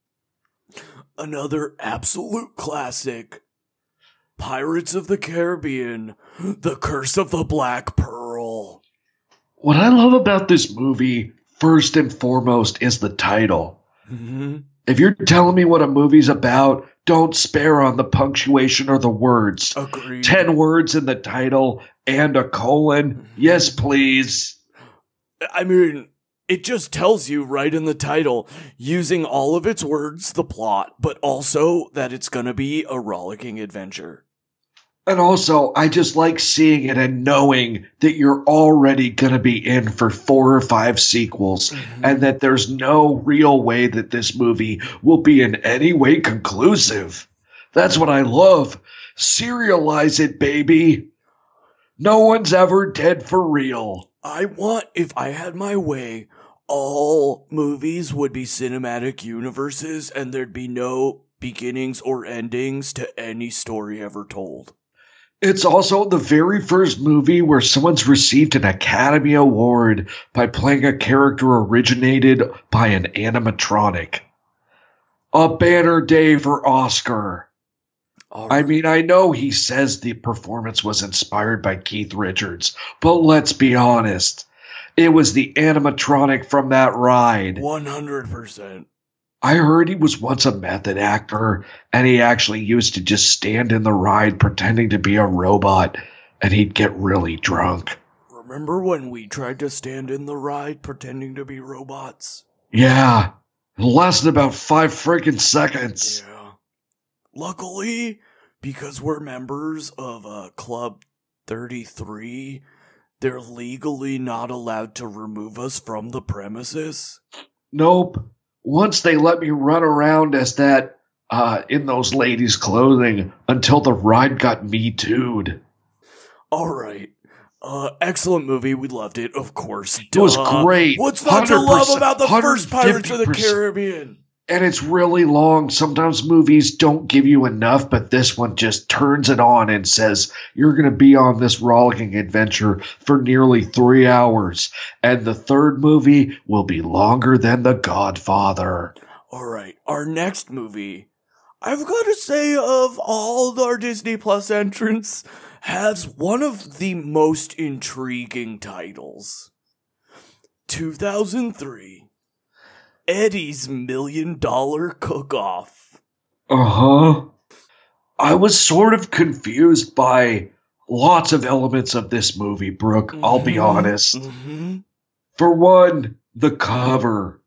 another absolute classic. Pirates of the Caribbean, The Curse of the Black Pearl. What I love about this movie, first and foremost is the title. Mm-hmm. If you're telling me what a movie's about, don't spare on the punctuation or the words. Agreed. Ten words in the title and a colon. Mm-hmm. Yes, please. I mean, it just tells you right in the title, using all of its words, the plot, but also that it's going to be a rollicking adventure. And also, I just like seeing it and knowing that you're already going to be in for four or five sequels, mm-hmm. and that there's no real way that this movie will be in any way conclusive. That's what I love. Serialize it, baby. No one's ever dead for real. I want, if I had my way, all movies would be cinematic universes, and there'd be no beginnings or endings to any story ever told. It's also the very first movie where someone's received an Academy Award by playing a character originated by an animatronic. A banner day for Oscar. Right. I mean, I know he says the performance was inspired by Keith Richards, but let's be honest. It was the animatronic from that ride. one hundred percent. I heard he was once a method actor, and he actually used to just stand in the ride pretending to be a robot, and he'd get really drunk. Remember when we tried to stand in the ride pretending to be robots? Yeah. It lasted about five freaking seconds. Yeah. Luckily, because we're members of uh, Club thirty-three, they're legally not allowed to remove us from the premises. Nope. Once they let me run around as that, uh, in those ladies' clothing until the ride got me too'd. All right. Uh, excellent movie. We loved it, of course. Duh. It was great. What's not to love about the first Pirates of the Caribbean? And it's really long. Sometimes movies don't give you enough, but this one just turns it on and says, you're going to be on this rollicking adventure for nearly three hours. And the third movie will be longer than The Godfather. All right. Our next movie, I've got to say, of all our Disney Plus entrants, has one of the most intriguing titles. two thousand three. Eddie's Million Dollar Cook-Off. Uh-huh. I was sort of confused by lots of elements of this movie, Brooke, mm-hmm. I'll be honest. Mm-hmm. For one, the cover.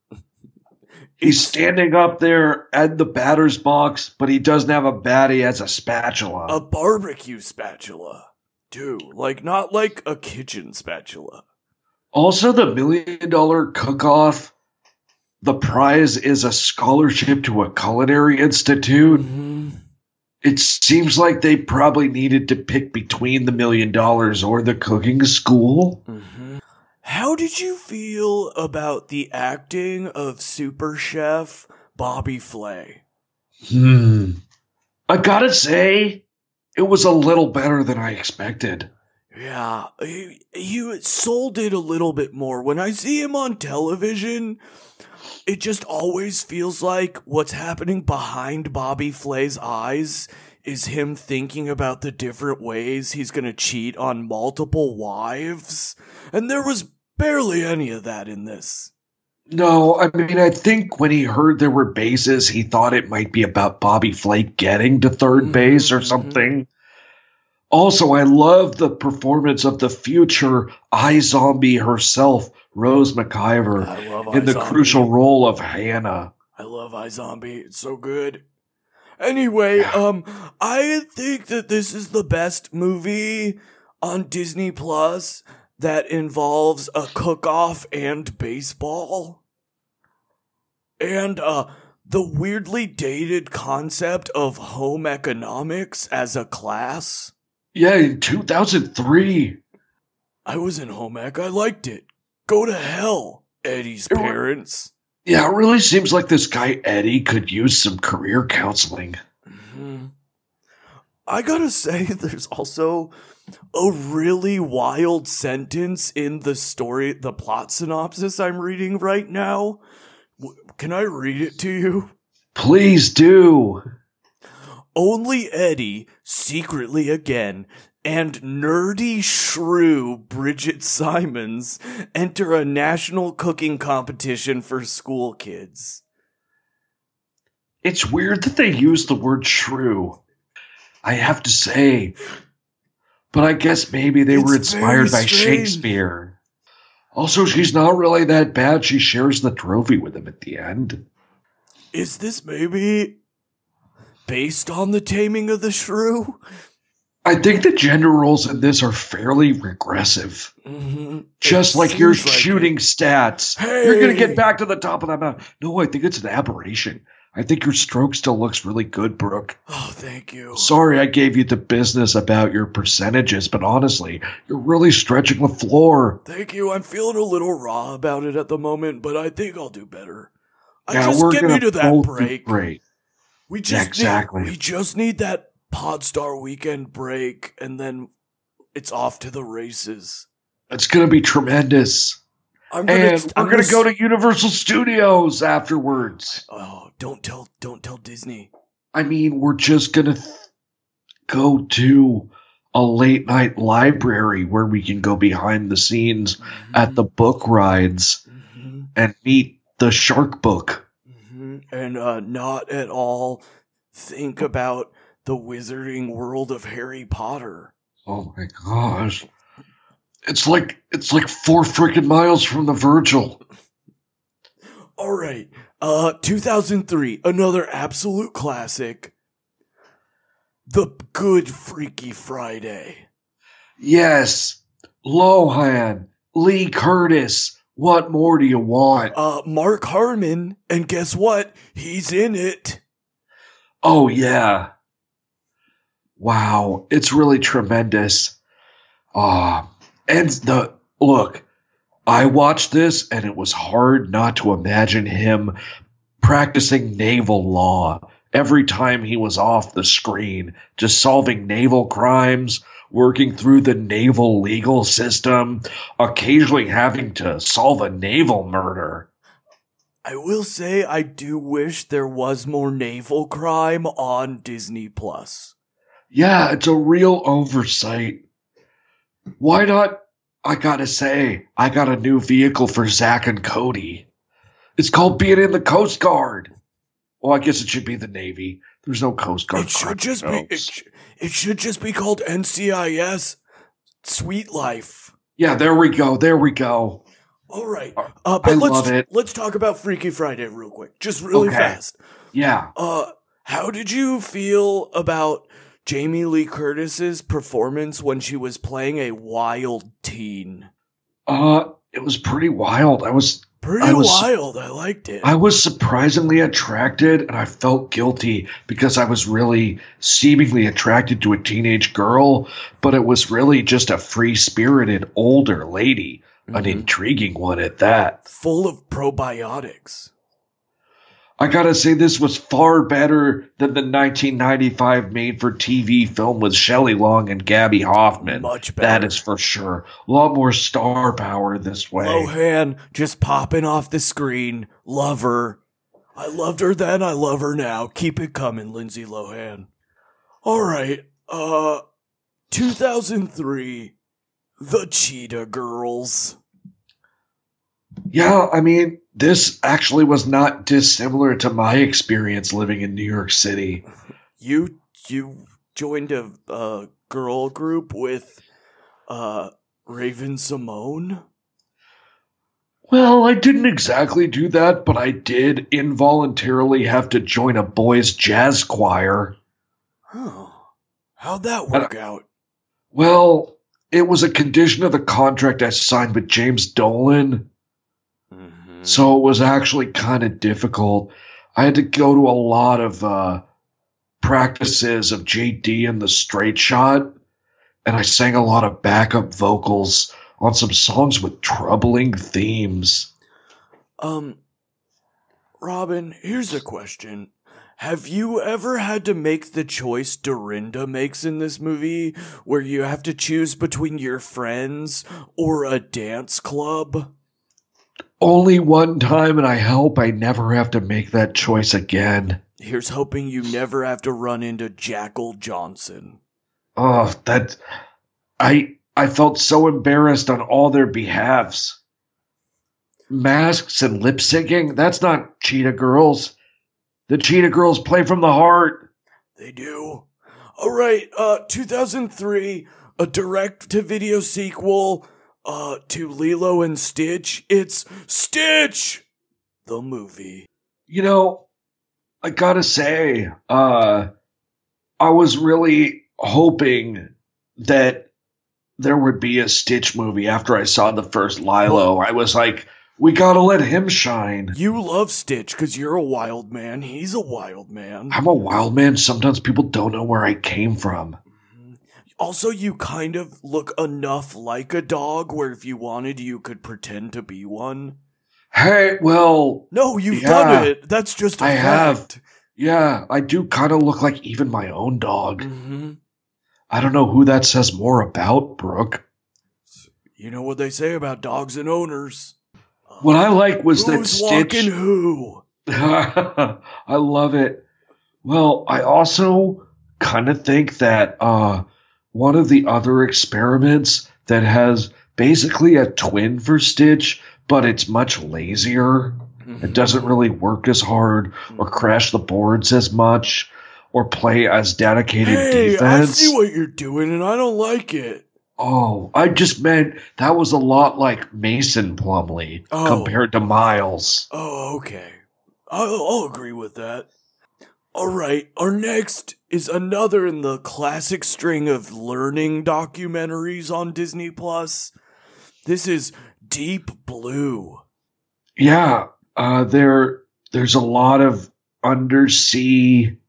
He's standing up there at the batter's box, but he doesn't have a bat, he has a spatula. A barbecue spatula, too. Like, not like a kitchen spatula. Also, the Million Dollar Cook-Off. The prize is a scholarship to a culinary institute. Mm-hmm. It seems like they probably needed to pick between the million dollars or the cooking school. Mm-hmm. How did you feel about the acting of super chef Bobby Flay? Hmm. I gotta say, it was a little better than I expected. Yeah, he, he sold it a little bit more. When I see him on television, it just always feels like what's happening behind Bobby Flay's eyes is him thinking about the different ways he's gonna cheat on multiple wives. And there was barely any of that in this. No, I mean, I think when he heard there were bases, he thought it might be about Bobby Flay getting to third mm-hmm. base or something. Also, I love the performance of the future iZombie herself, Rose McIver, in the crucial role of Hannah. I love iZombie. It's so good. Anyway, um, I think that this is the best movie on Disney Plus that involves a cook-off and baseball. And, uh, the weirdly dated concept of home economics as a class. Yeah, in two thousand three. I was in home ec. I liked it. Go to hell, Eddie's it parents. Re- yeah, it really seems like this guy Eddie could use some career counseling. Mm-hmm. I gotta say, there's also a really wild sentence in the story, the plot synopsis I'm reading right now. Can I read it to you? Please do. Only Eddie, secretly again, and nerdy shrew Bridget Simons enter a national cooking competition for school kids. It's weird that they use the word shrew, I have to say. But I guess maybe they It's were inspired by very strange. Shakespeare. Also, she's not really that bad. She shares the trophy with him at the end. Is this maybe based on The Taming of the Shrew? I think the gender roles in this are fairly regressive. Mm-hmm. Just It like your seems like shooting it. stats. Hey! You're going to get back to the top of that mountain. No, I think it's an aberration. I think your stroke still looks really good, Brooke. Oh, thank you. Sorry I gave you the business about your percentages, but honestly, you're really stretching the floor. Thank you. I'm feeling a little raw about it at the moment, but I think I'll do better. I Yeah, just we're get gonna me to that both do break. great. We Yeah, just exactly. need, we just need that Podstar weekend break, and then it's off to the races. It's going to be tremendous. I'm gonna, And I'm we're going to go s- to Universal Studios afterwards. Oh, don't tell, don't tell Disney. I mean, we're just going to th- go to a late night library where we can go behind the scenes at the book rides Mm-hmm. and meet the Shark Book. Mm-hmm. And uh, not at all think about the wizarding world of Harry Potter. Oh my gosh. It's like it's like four freaking miles from the Virgil. All right. Uh, two thousand three, another absolute classic. The Good Freaky Friday. Yes. Lohan, Lee Curtis. What more do you want? Uh, Mark Harmon, and guess what? He's in it. Oh yeah. Wow, it's really tremendous. Ah, and the look, I watched this and it was hard not to imagine him practicing naval law every time he was off the screen, just solving naval crimes, working through the naval legal system, occasionally having to solve a naval murder. I will say I do wish there was more naval crime on Disney Plus. Yeah, it's a real oversight. Why not? I gotta say, I got a new vehicle for Zach and Cody. It's called being in the Coast Guard. Well, I guess it should be the Navy. There's no Coast Guard. It should crime just be it, shows. sh- it should just be called N C I S Sweet Life. Yeah, there we go. There we go. All right. Uh, but I let's love it. let's talk about Freaky Friday real quick. Just really Okay. fast. Yeah. Uh how did you feel about Jamie Lee Curtis's performance when she was playing a wild teen? Uh, it was pretty wild. I was Pretty I was- wild. I liked it. I was surprisingly attracted, and I felt guilty because I was really seemingly attracted to a teenage girl, but it was really just a free-spirited older lady, an Mhm. intriguing one at that. Full of probiotics. I gotta say, this was far better than the nineteen ninety-five made-for-T V film with Shelley Long and Gabby Hoffman. Much better. That is for sure. A lot more star power this way. Lohan just popping off the screen. Love her. I loved her then. I love her now. Keep it coming, Lindsay Lohan. All right. Uh, two thousand three, The Cheetah Girls. Yeah, I mean, this actually was not dissimilar to my experience living in New York City. You you joined a, a girl group with uh Raven Simone. Well, I didn't exactly do that, but I did involuntarily have to join a boys' jazz choir. Oh, how'd that work out? Well, it was a condition of the contract I signed with James Dolan. Mm-hmm. So it was actually kind of difficult. I had to go to a lot of uh, practices of J D and the Straight Shot, and I sang a lot of backup vocals on some songs with troubling themes. Um, Robin, here's a question. Have you ever had to make the choice Dorinda makes in this movie, where you have to choose between your friends or a dance club? Only one time, and I hope I never have to make that choice again. Here's hoping you never have to run into Jackal Johnson. Oh, that I I felt so embarrassed on all their behalves. Masks and lip syncing, that's not Cheetah Girls. The Cheetah Girls play from the heart. They do. All right, uh, two thousand three, a direct-to-video sequel uh, to Lilo and Stitch. It's Stitch, the movie. You know, I gotta say, uh, I was really hoping that there would be a Stitch movie after I saw the first Lilo. I was like, we gotta let him shine. You love Stitch because you're a wild man. He's a wild man. I'm a wild man. Sometimes people don't know where I came from. Also, you kind of look enough like a dog where if you wanted, you could pretend to be one. Hey, well... No, you've yeah, done it. That's just a I fact. have. Yeah, I do kind of look like even my own dog. Mm-hmm. I don't know who that says more about, Brooke. You know what they say about dogs and owners. What I like was that Who's Stitch... walking who? I love it. Well, I also kind of think that uh, one of the other experiments that has basically a twin for Stitch, but it's much lazier. Mm-hmm. It doesn't really work as hard or crash the boards as much or play as dedicated hey, defense. I see what you're doing and I don't like it. Oh, I just meant that was a lot like Mason Plumlee oh. compared to Miles. Oh, okay. I'll, I'll agree with that. All right, our next is another in the classic string of learning documentaries on Disney Plus. This is Deep Blue. Yeah, uh, there there's a lot of undersea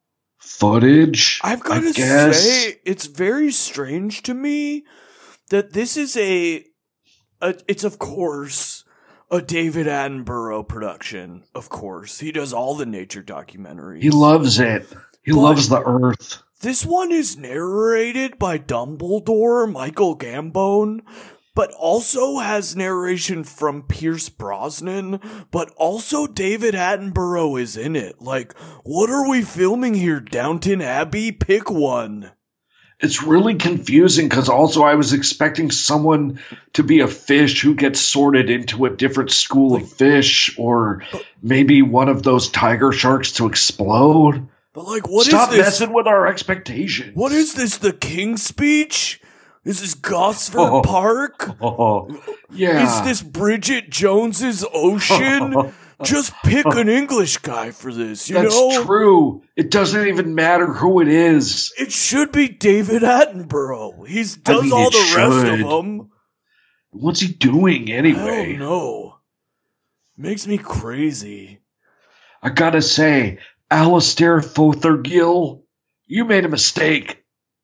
footage. I've got to say, it's very strange to me that this is a, a, it's of course a David Attenborough production. Of course, he does all the nature documentaries. He loves it. He but loves the earth. This one is narrated by Dumbledore, Michael Gambon, but also has narration from Pierce Brosnan, but also David Attenborough is in it. Like, what are we filming here, Downton Abbey? Pick one. It's really confusing because also I was expecting someone to be a fish who gets sorted into a different school of fish, or maybe one of those tiger sharks to explode. But like, what Stop is this? Stop messing with our expectations. What is this, the King's Speech? Is this Gosford oh. Park? Oh, yeah. Is this Bridget Jones's Ocean? Just pick an English guy for this, you That's know? That's true. It doesn't even matter who it is. It should be David Attenborough. He does I mean, all the should. rest of them. What's he doing anyway? I don't know. Makes me crazy. I gotta say, Alistair Fothergill, you made a mistake.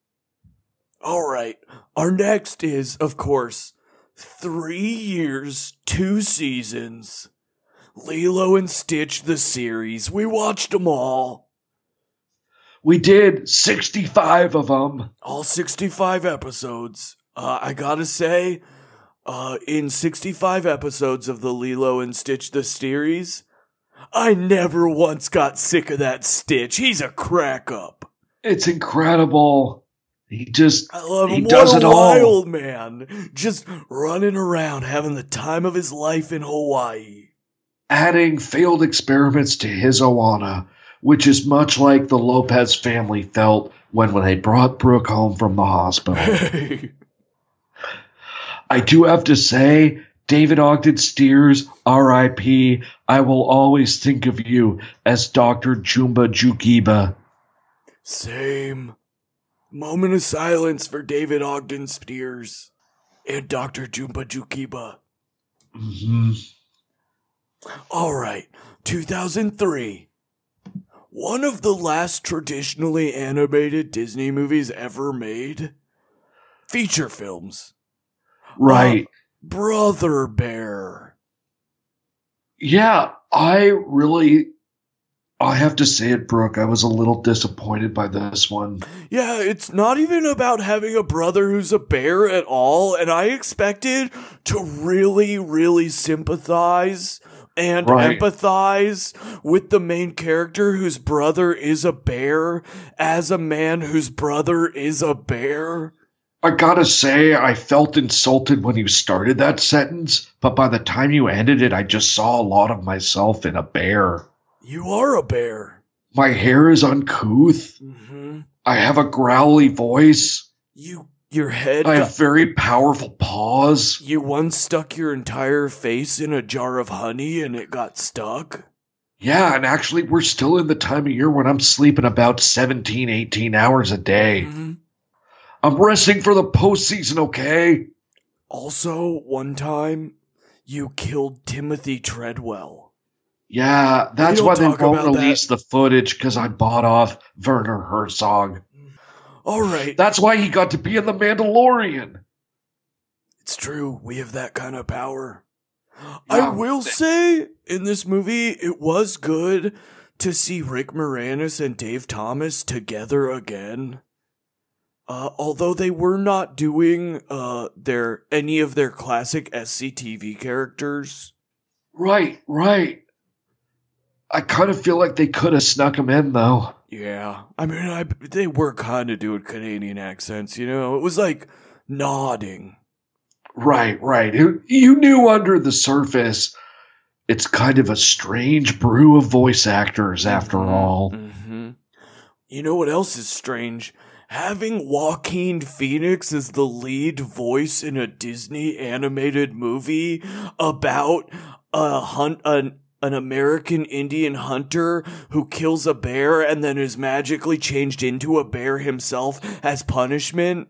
All right. Our next is, of course, three years, two seasons. Lilo and Stitch, the series. We watched them all. We did sixty-five of them. All sixty-five episodes. Uh, I gotta say, uh, in sixty-five episodes of the Lilo and Stitch, the series, I never once got sick of that Stitch. He's a crack up. It's incredible. He just, I love him. He what does a it all. wild man. Just running around, having the time of his life in Hawaii. Adding failed experiments to his Awana, which is much like the Lopez family felt when, when they brought Brooke home from the hospital. Hey. I do have to say, David Ogden Stiers, R I P, I will always think of you as Doctor Jumba Jookiba. Same. Moment of silence for David Ogden Stiers and Doctor Jumba Jookiba. Mm-hmm. All right, two thousand three. One of the last traditionally animated Disney movies ever made. Feature films. Right. Uh, Brother Bear. Yeah, I really, I have to say it, Brooke, I was a little disappointed by this one. Yeah, it's not even about having a brother who's a bear at all, and I expected to really, really sympathize and Right. empathize with the main character whose brother is a bear as a man whose brother is a bear. I gotta say, I felt insulted when you started that sentence, but by the time you ended it, I just saw a lot of myself in a bear. You are a bear. My hair is uncouth. Mm-hmm. I have a growly voice. You, your head. I got- have very powerful paws. You once stuck your entire face in a jar of honey and it got stuck? Yeah, and actually, we're still in the time of year when I'm sleeping about seventeen, eighteen hours a day. Mm-hmm. I'm resting for the postseason, okay? Also, one time, you killed Timothy Treadwell. Yeah, that's don't why they talk won't about release the footage, because I bought off Werner Herzog. All right. That's why he got to be in The Mandalorian. It's true. We have that kind of power. Yeah. I will say, in this movie, it was good to see Rick Moranis and Dave Thomas together again. Uh, although they were not doing uh, their any of their classic S C T V characters. Right, right. I kind of feel like they could have snuck him in, though. Yeah, I mean, I, they were kind of doing Canadian accents, you know? It was like nodding. Right, right. You you knew under the surface, it's kind of a strange brew of voice actors, after Mhm, all. mhm. You know what else is strange? Having Joaquin Phoenix as the lead voice in a Disney animated movie about a hunt, an, an American Indian hunter who kills a bear and then is magically changed into a bear himself as punishment.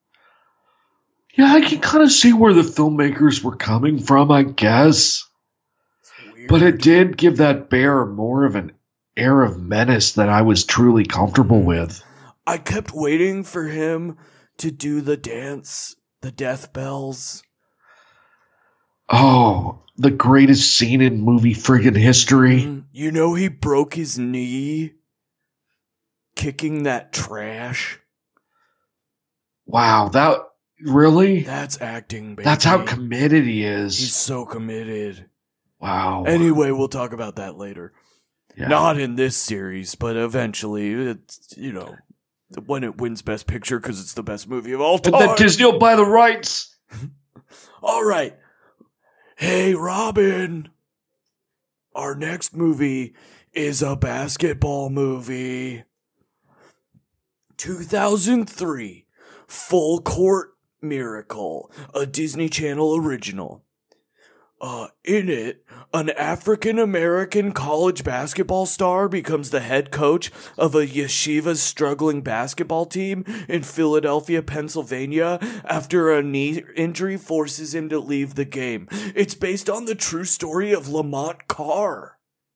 Yeah, I can kind of see where the filmmakers were coming from, I guess. But it did give that bear more of an air of menace that I was truly comfortable with. I kept waiting for him to do the dance, the death bells. Oh, the greatest scene in movie friggin' history. Mm, You know, he broke his knee kicking that trash. Wow, that really? That's acting, baby. That's how committed he is. He's so committed. Wow. Anyway, we'll talk about that later. Yeah. Not in this series, but eventually, it's, you know, when it wins Best Picture because it's the best movie of all And time. then Disney will buy the rights. All right. Hey, Robin. Our next movie is a basketball movie. two thousand three, Full Court Miracle, a Disney Channel original. Uh, in it, an African-American college basketball star becomes the head coach of a yeshiva's struggling basketball team in Philadelphia, Pennsylvania, after a knee injury forces him to leave the game. It's based on the true story of Lamont Carr.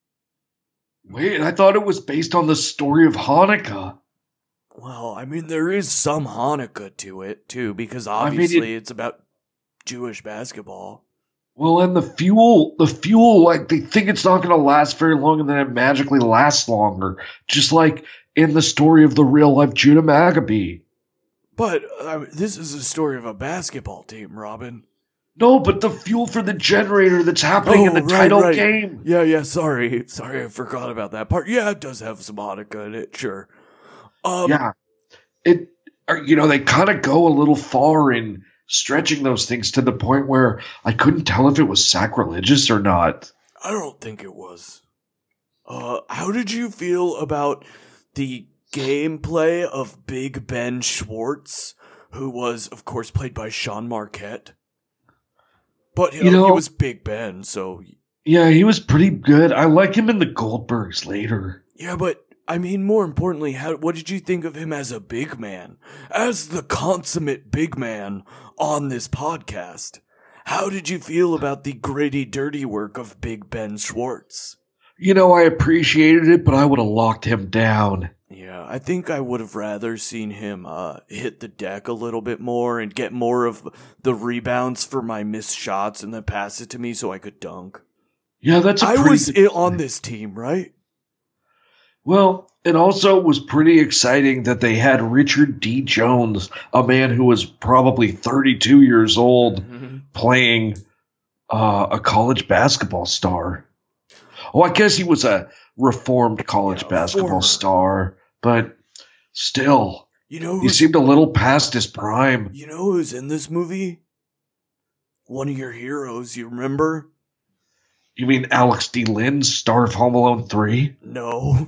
Wait, I thought it was based on the story of Hanukkah. Well, I mean, there is some Hanukkah to it, too, because I mean, obviously it- it's about Jewish basketball. Well, and the fuel, the fuel, like, they think it's not going to last very long, and then it magically lasts longer. Just like in the story of the real-life Judah Maccabee. But uh, this is a story of a basketball team, Robin. No, but the fuel for the generator that's happening in the right, title right. game. Yeah, yeah, sorry. Sorry, I forgot about that part. Yeah, it does have some Hanukkah in it, sure. Um, Yeah. It, or, you know, they kind of go a little far in stretching those things to the point where I couldn't tell if it was sacrilegious or not. I don't think it was. Uh, how did you feel about the gameplay of Big Ben Schwartz, who was, of course, played by Sean Marquette? But you You know, he know- was Big Ben, so Yeah, he was pretty good. I like him in the Goldbergs later. yeah. But I mean, more importantly, how what did you think of him as a big man, as the consummate big man on this podcast? How did you feel about the gritty, dirty work of Big Ben Schwartz? You know, I appreciated it, but I would have locked him down. Yeah, I think I would have rather seen him uh, hit the deck a little bit more and get more of the rebounds for my missed shots and then pass it to me so I could dunk. Yeah, that's a I pretty was good- i- on this team, right? Well, it also was pretty exciting that they had Richard D. Jones, a man who was probably thirty-two years old, Mhm. playing uh, a college basketball star. Oh, I guess he was a reformed college Yeah, basketball former. star, but still, You know he who's, seemed a little past his prime. you know who's in this movie? One of your heroes, you remember? You mean Alex D. Lynn, star of Home Alone three? No.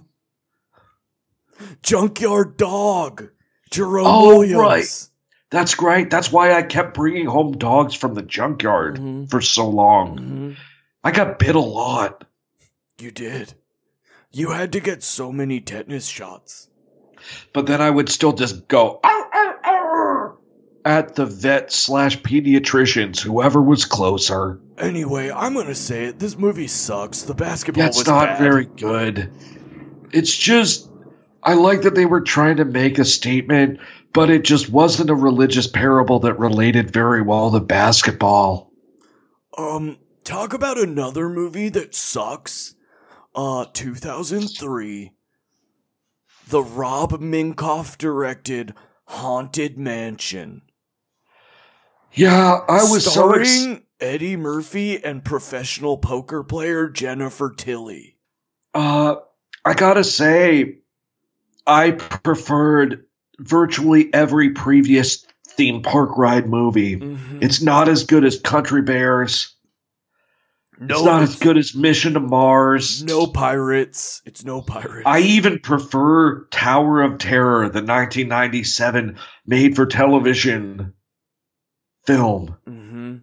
Junkyard Dog. Jerome Oh, Williams. right. That's great. That's why I kept bringing home dogs from the junkyard Mhm. for so long. Mhm. I got bit a lot. You did. You had to get so many tetanus shots. But then I would still just go "Arr, arr, arr," at the vet slash pediatricians, whoever was closer. Anyway, I'm gonna say it. This movie sucks. The basketball That's was not bad. very good. It's just, I like that they were trying to make a statement, but it just wasn't a religious parable that related very well to basketball. Um, talk about another movie that sucks. Uh, two thousand three. The Rob Minkoff directed Haunted Mansion. Yeah, I was so starring ex- Eddie Murphy and professional poker player Jennifer Tilly. Uh, I gotta say, I preferred virtually every previous theme park ride movie. Mhm. It's not as good as Country Bears. No, it's not as good as Mission to Mars. No pirates. It's no pirates. I even prefer Tower of Terror, the nineteen ninety-seven made-for-television film. Mm-hmm.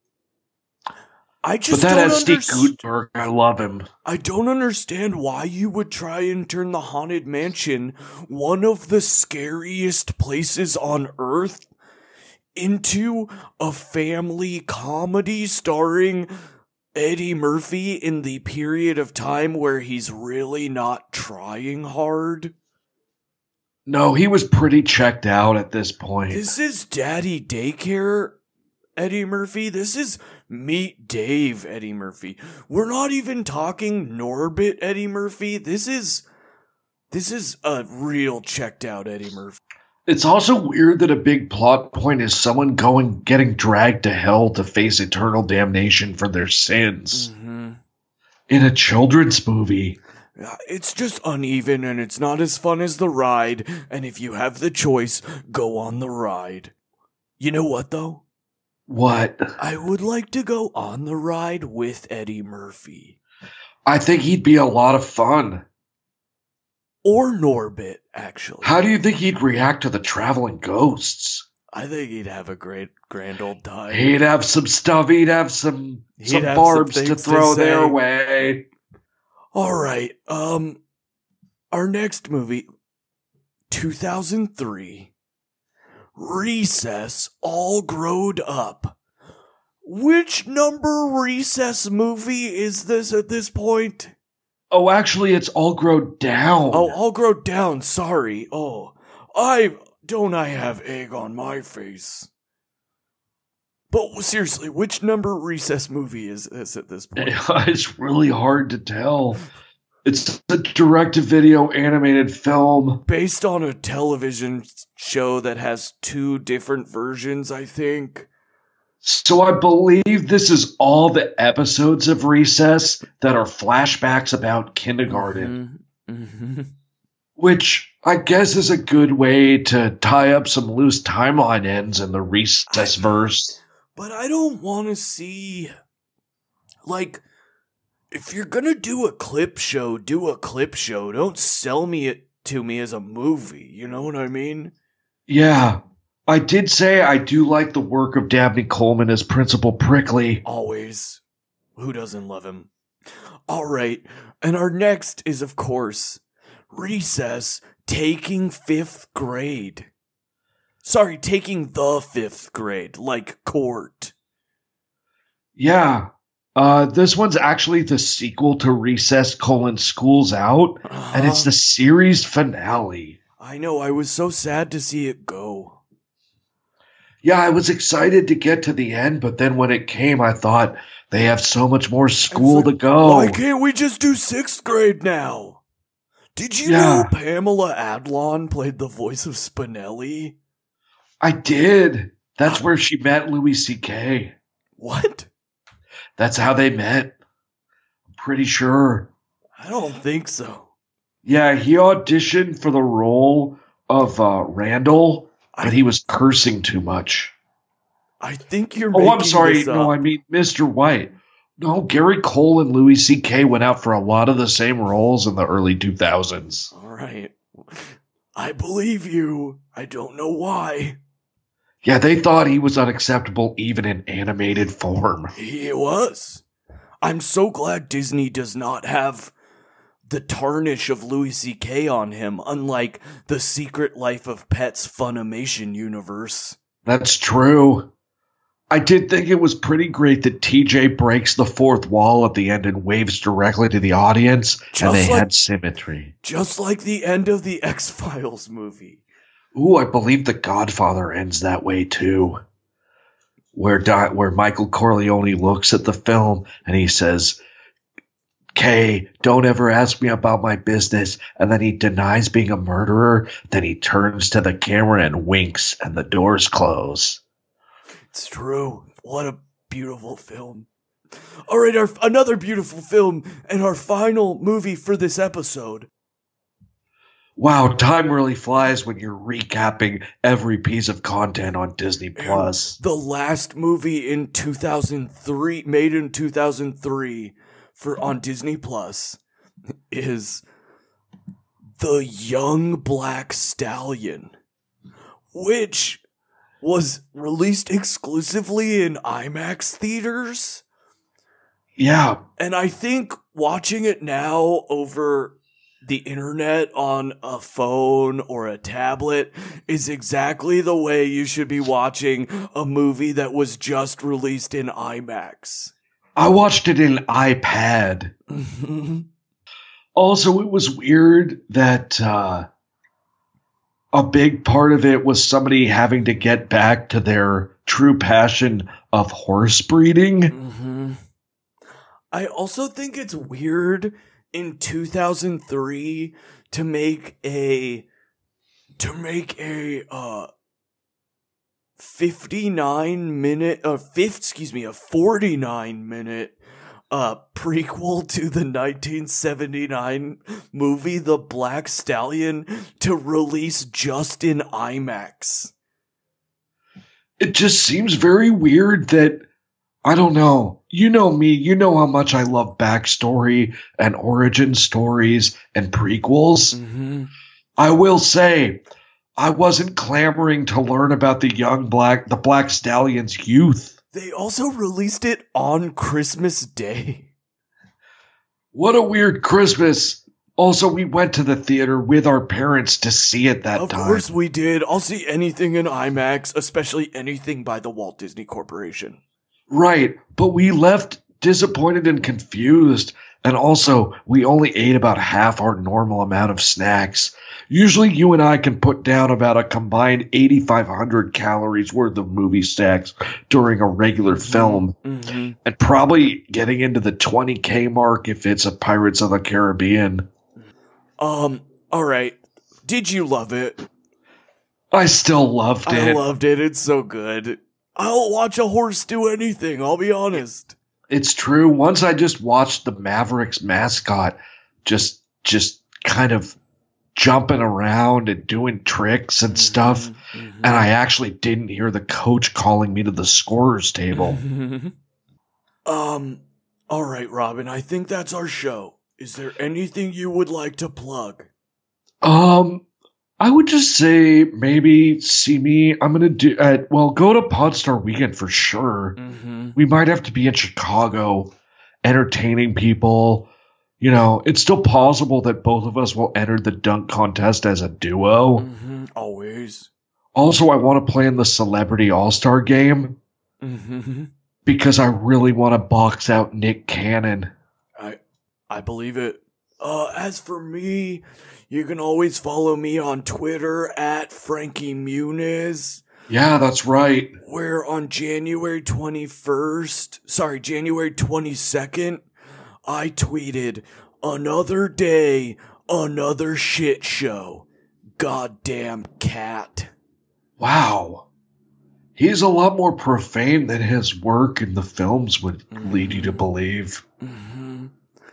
I But just that don't has Steve underst- Guttenberg. I love him. I don't understand why you would try and turn the Haunted Mansion, one of the scariest places on Earth, into a family comedy starring Eddie Murphy in the period of time where he's really not trying hard. No, he was pretty checked out at this point. This is Daddy Daycare Eddie Murphy. This is Meet Dave Eddie Murphy. We're not even talking Norbit Eddie Murphy. This is this is a real checked out Eddie Murphy. It's also weird that a big plot point is someone going getting dragged to hell to face eternal damnation for their sins Mm-hmm. in a children's movie. It's just uneven and it's not as fun as the ride. And if you have the choice, go on the ride. You know what though? What? I would like to go on the ride with Eddie Murphy. I think he'd be a lot of fun. Or Norbit, actually. How do you think he'd react to the traveling ghosts? I think he'd have a great, grand old time. He'd have some stuff. He'd have some He'd some have barbs some to things to throw say. their way. All right. Um, our next movie, two thousand three, Recess, All Growed Up. Which number Recess movie is this at this point? Oh, actually, it's All Grown Down. Oh, All Growed Down. Sorry. Oh, I don't. I have egg on my face. But seriously, which number Recess movie is this at this point? It's really hard to tell. It's a direct-to-video animated film. Based on a television show that has two different versions, I think. So I believe this is all the episodes of Recess that are flashbacks about kindergarten. Mm-hmm. Mm-hmm. Which I guess is a good way to tie up some loose timeline ends in the Recess verse. But I don't want to see, like, if you're gonna do a clip show, do a clip show. Don't sell me it to me as a movie. You know what I mean? Yeah. I did say I do like the work of Dabney Coleman as Principal Prickly. Always. Who doesn't love him? All right. And our next is, of course, Recess taking fifth grade. Sorry, taking the fifth grade, like court. Yeah. Uh, this one's actually the sequel to Recess colon School's Out, Uh-huh. and it's the series finale. I know, I was so sad to see it go. Yeah, I was excited to get to the end, but then when it came, I thought they have so much more school It's to like, go. Why can't we just do sixth grade now? Did you Yeah. know Pamela Adlon played the voice of Spinelli? I did. That's where she met Louis C K. What? That's how they met. I'm pretty sure. I don't think so. Yeah, he auditioned for the role of uh, Randall, but I, he was cursing too much. I think you're Oh, making I'm sorry. this No, up. I mean Mister White. No, Gary Cole and Louis C K went out for a lot of the same roles in the early two thousands. All right. I believe you. I don't know why. Yeah, they thought he was unacceptable even in animated form. He was. I'm so glad Disney does not have the tarnish of Louis C K on him, unlike the Secret Life of Pets Funimation universe. That's true. I did think it was pretty great that T J breaks the fourth wall at the end and waves directly to the audience, Just and they like- had symmetry. Just like the end of the X-Files movie. Ooh, I believe The Godfather ends that way too. Where Di- where Michael Corleone looks at the film and he says, Kay, don't ever ask me about my business. And then he denies being a murderer. Then he turns to the camera and winks and the doors close. It's true. What a beautiful film. All right, our another beautiful film and our final movie for this episode. Wow, time really flies when you're recapping every piece of content on Disney Plus. The last movie in two thousand three, made in two thousand three for on Disney Plus, is The Young Black Stallion, which was released exclusively in IMAX theaters. Yeah, And I think watching it now over the internet on a phone or a tablet is exactly the way you should be watching a movie that was just released in IMAX. I watched it in iPad. Also, it was weird that uh, a big part of it was somebody having to get back to their true passion of horse breeding. Mm-hmm. I also think it's weird in two thousand three to make a to make a uh fifty-nine minute uh fifth excuse me a forty-nine minute uh prequel to the nineteen seventy-nine movie The Black Stallion to release just in IMAX. It just seems very weird that, I don't know, you know me, you know how much I love backstory and origin stories and prequels. Mm-hmm. I will say, I wasn't clamoring to learn about the young black, the Black Stallion's youth. They also released it on Christmas Day. What a weird Christmas. Also, we went to the theater with our parents to see it that Of time. course we did. I'll see anything in IMAX, especially anything by the Walt Disney Corporation. Right, but we left disappointed and confused. And also, we only ate about half our normal amount of snacks. Usually you and I can put down about a combined eighty-five hundred calories worth of movie snacks during a regular film. Mm-hmm. And probably getting into the twenty K mark if it's a Pirates of the Caribbean. Um, alright. Did you love it? I still loved I it. loved it. It's so good. I'll watch a horse do anything, I'll be honest. It's true. Once I just watched the Mavericks mascot just just kind of jumping around and doing tricks and stuff, Mm-hmm. and I actually didn't hear the coach calling me to the scorer's table. um, alright, Robin, I think that's our show. Is there anything you would like to plug? Um, I would just say maybe see me. I'm gonna do uh, well. Go to Podstar Weekend for sure. Mm-hmm. We might have to be in Chicago, entertaining people. You know, it's still possible that both of us will enter the dunk contest as a duo. Mm-hmm. Always. Also, I want to play in the Celebrity All-Star game Mm-hmm. because I really want to box out Nick Cannon. I I believe it. Uh, as for me, you can always follow me on Twitter at Frankie Muniz. Yeah, that's right. Where on January twenty-first, sorry, January twenty-second, I tweeted, "Another day, another shit show. Goddamn cat." Wow. He's a lot more profane than his work in the films would lead you to believe. Mm-hmm.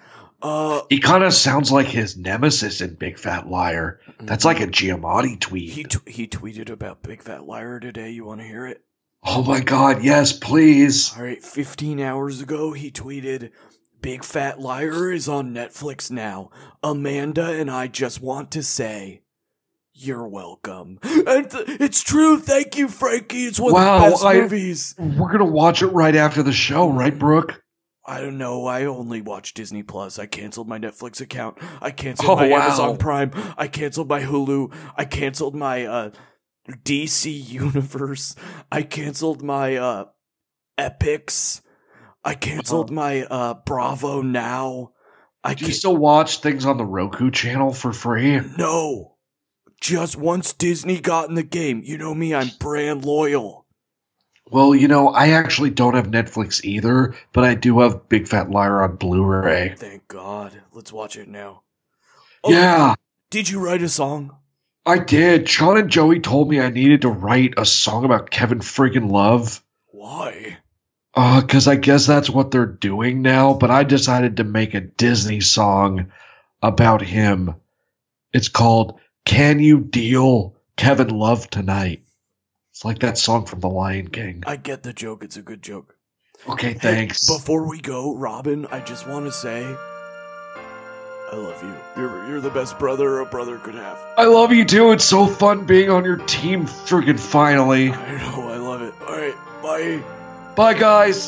Uh, He kind of sounds like his nemesis in Big Fat Liar. That's like a Giamatti tweet. he t- he tweeted about Big Fat Liar today. You want to hear it? Oh my god, yes, please. All right, fifteen hours ago, he tweeted, Big Fat Liar is on Netflix now. Amanda and I just want to say, you're welcome. And th- it's true. Thank you, Frankie. It's one Wow, of the best I- movies. We're going to watch it right after the show, right, Brooke? I don't know. I only watch Disney Plus. I canceled my Netflix account. I canceled Oh, my wow. Amazon Prime. I canceled my Hulu. I canceled my uh, D C Universe. I canceled my uh, Epics. I canceled my uh, Bravo Now. I Do you can't. still watch things on the Roku channel for free? No. Just once Disney got in the game. You know me. I'm brand loyal. Well, you know, I actually don't have Netflix either, but I do have Big Fat Liar on Blu-ray. Thank God. Let's watch it now. Yeah, Did you write a song? I did. Sean and Joey told me I needed to write a song about Kevin friggin' Love. Why? Uh, because I guess that's what they're doing now, but I decided to make a Disney song about him. It's called Can You Deal Kevin Love Tonight? It's like that song from The Lion King. I get the joke. It's a good joke. Okay, Hey, thanks. before we go, Robin, I just want to say, I love you. You're you're the best brother a brother could have. I love you too. It's so fun being on your team friggin' finally. I know. I love it. All right. Bye. Bye, guys.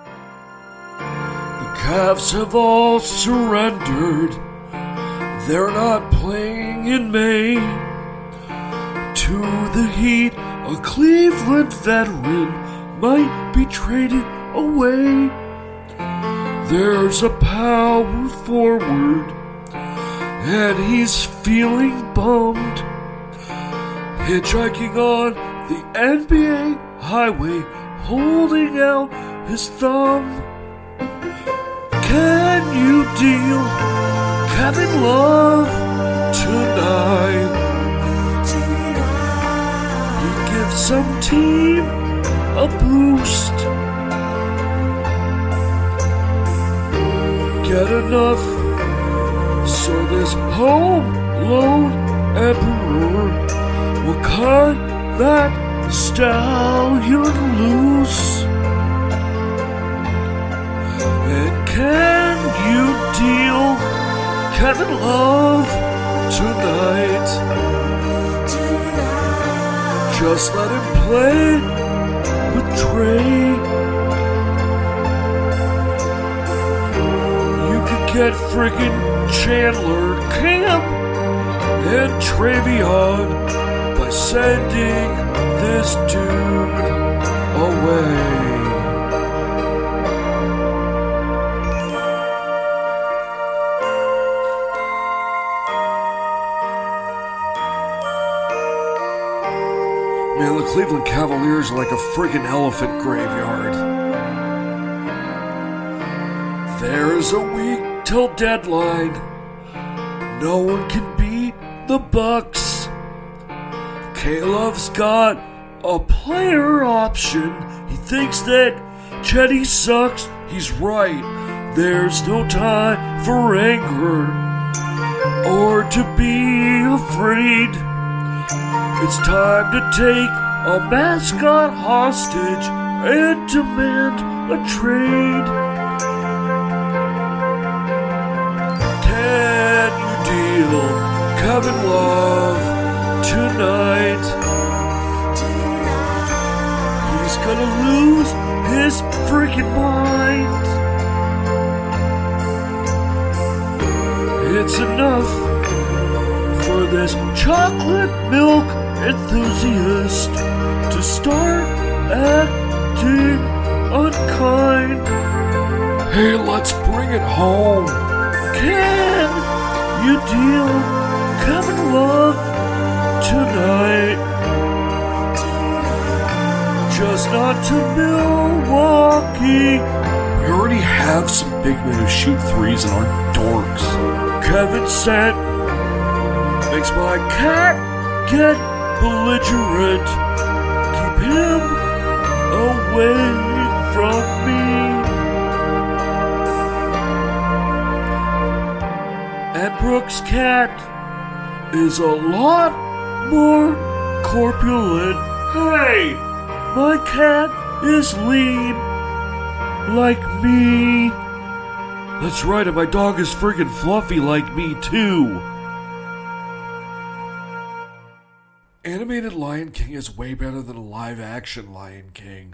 The Cavs have all surrendered. They're not playing in May. To the Heat, a Cleveland veteran might be traded away. There's a power forward, and he's feeling bummed. Hitchhiking on the N B A highway, holding out his thumb. Can you deal Kevin Love tonight? He gives some team a boost. Get enough so this home loan emperor will cut that stallion loose. And can you deal Kevin Love tonight? Just let him play with Trey. You could get friggin' Chandler, Camp, and Travion by sending this dude away. Man, the Cleveland Cavaliers are like a friggin' elephant graveyard. There's a week till deadline. No one can beat the Bucks. K-Love's got a player option. He thinks that Chetty sucks. He's right. There's no time for anger or to be afraid. It's time to take a mascot hostage and demand a trade. Can you deal Kevin Love tonight? He's gonna lose his freaking mind. It's enough for this chocolate milk enthusiast to start acting unkind. Hey, let's bring it home. Can you deal Kevin Love tonight? Just not to Milwaukee. We already have some big men who shoot threes and aren't dorks. Kevin sent makes my cat get belligerent. Keep him away from me. And Brooke's cat is a lot more corpulent. Hey, my cat is lean, like me. That's right, and my dog is friggin' fluffy like me too. Animated Lion King is way better than a live-action Lion King.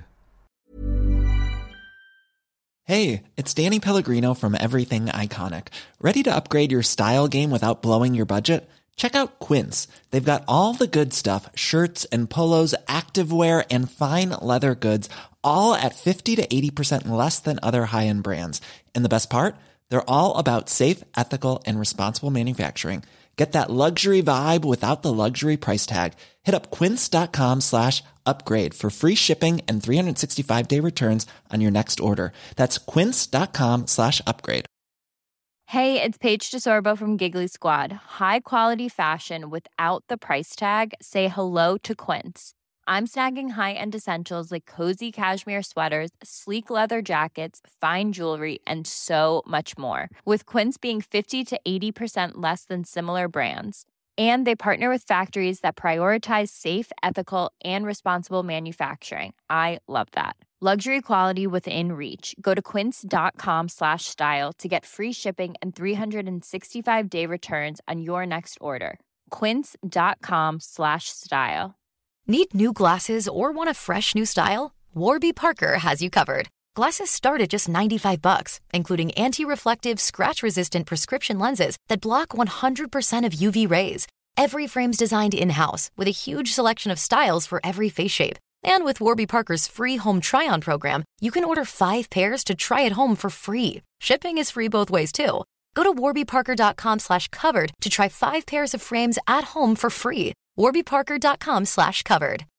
Hey, it's Danny Pellegrino from Everything Iconic. Ready to upgrade your style game without blowing your budget? Check out Quince. They've got all the good stuff, shirts and polos, activewear, and fine leather goods, all at fifty to eighty percent less than other high-end brands. And the best part? They're all about safe, ethical, and responsible manufacturing. Get that luxury vibe without the luxury price tag. Hit up quince.com slash upgrade for free shipping and three sixty-five day returns on your next order. That's quince.com slash upgrade. Hey, it's Paige DeSorbo from Giggly Squad. High quality fashion without the price tag. Say hello to Quince. I'm snagging high-end essentials like cozy cashmere sweaters, sleek leather jackets, fine jewelry, and so much more. With Quince being fifty to eighty percent less than similar brands. And they partner with factories that prioritize safe, ethical, and responsible manufacturing. I love that. Luxury quality within reach. Go to quince.com slash style to get free shipping and three sixty-five day returns on your next order. Quince.com slash style. Need new glasses or want a fresh new style? Warby Parker has you covered. Glasses start at just ninety-five bucks, including anti-reflective, scratch-resistant prescription lenses that block one hundred percent of U V rays. Every frame's designed in-house with a huge selection of styles for every face shape. And with Warby Parker's free home try-on program, you can order five pairs to try at home for free. Shipping is free both ways, too. Go to warbyparker.com slash covered to try five pairs of frames at home for free. warbyparker.com slash covered.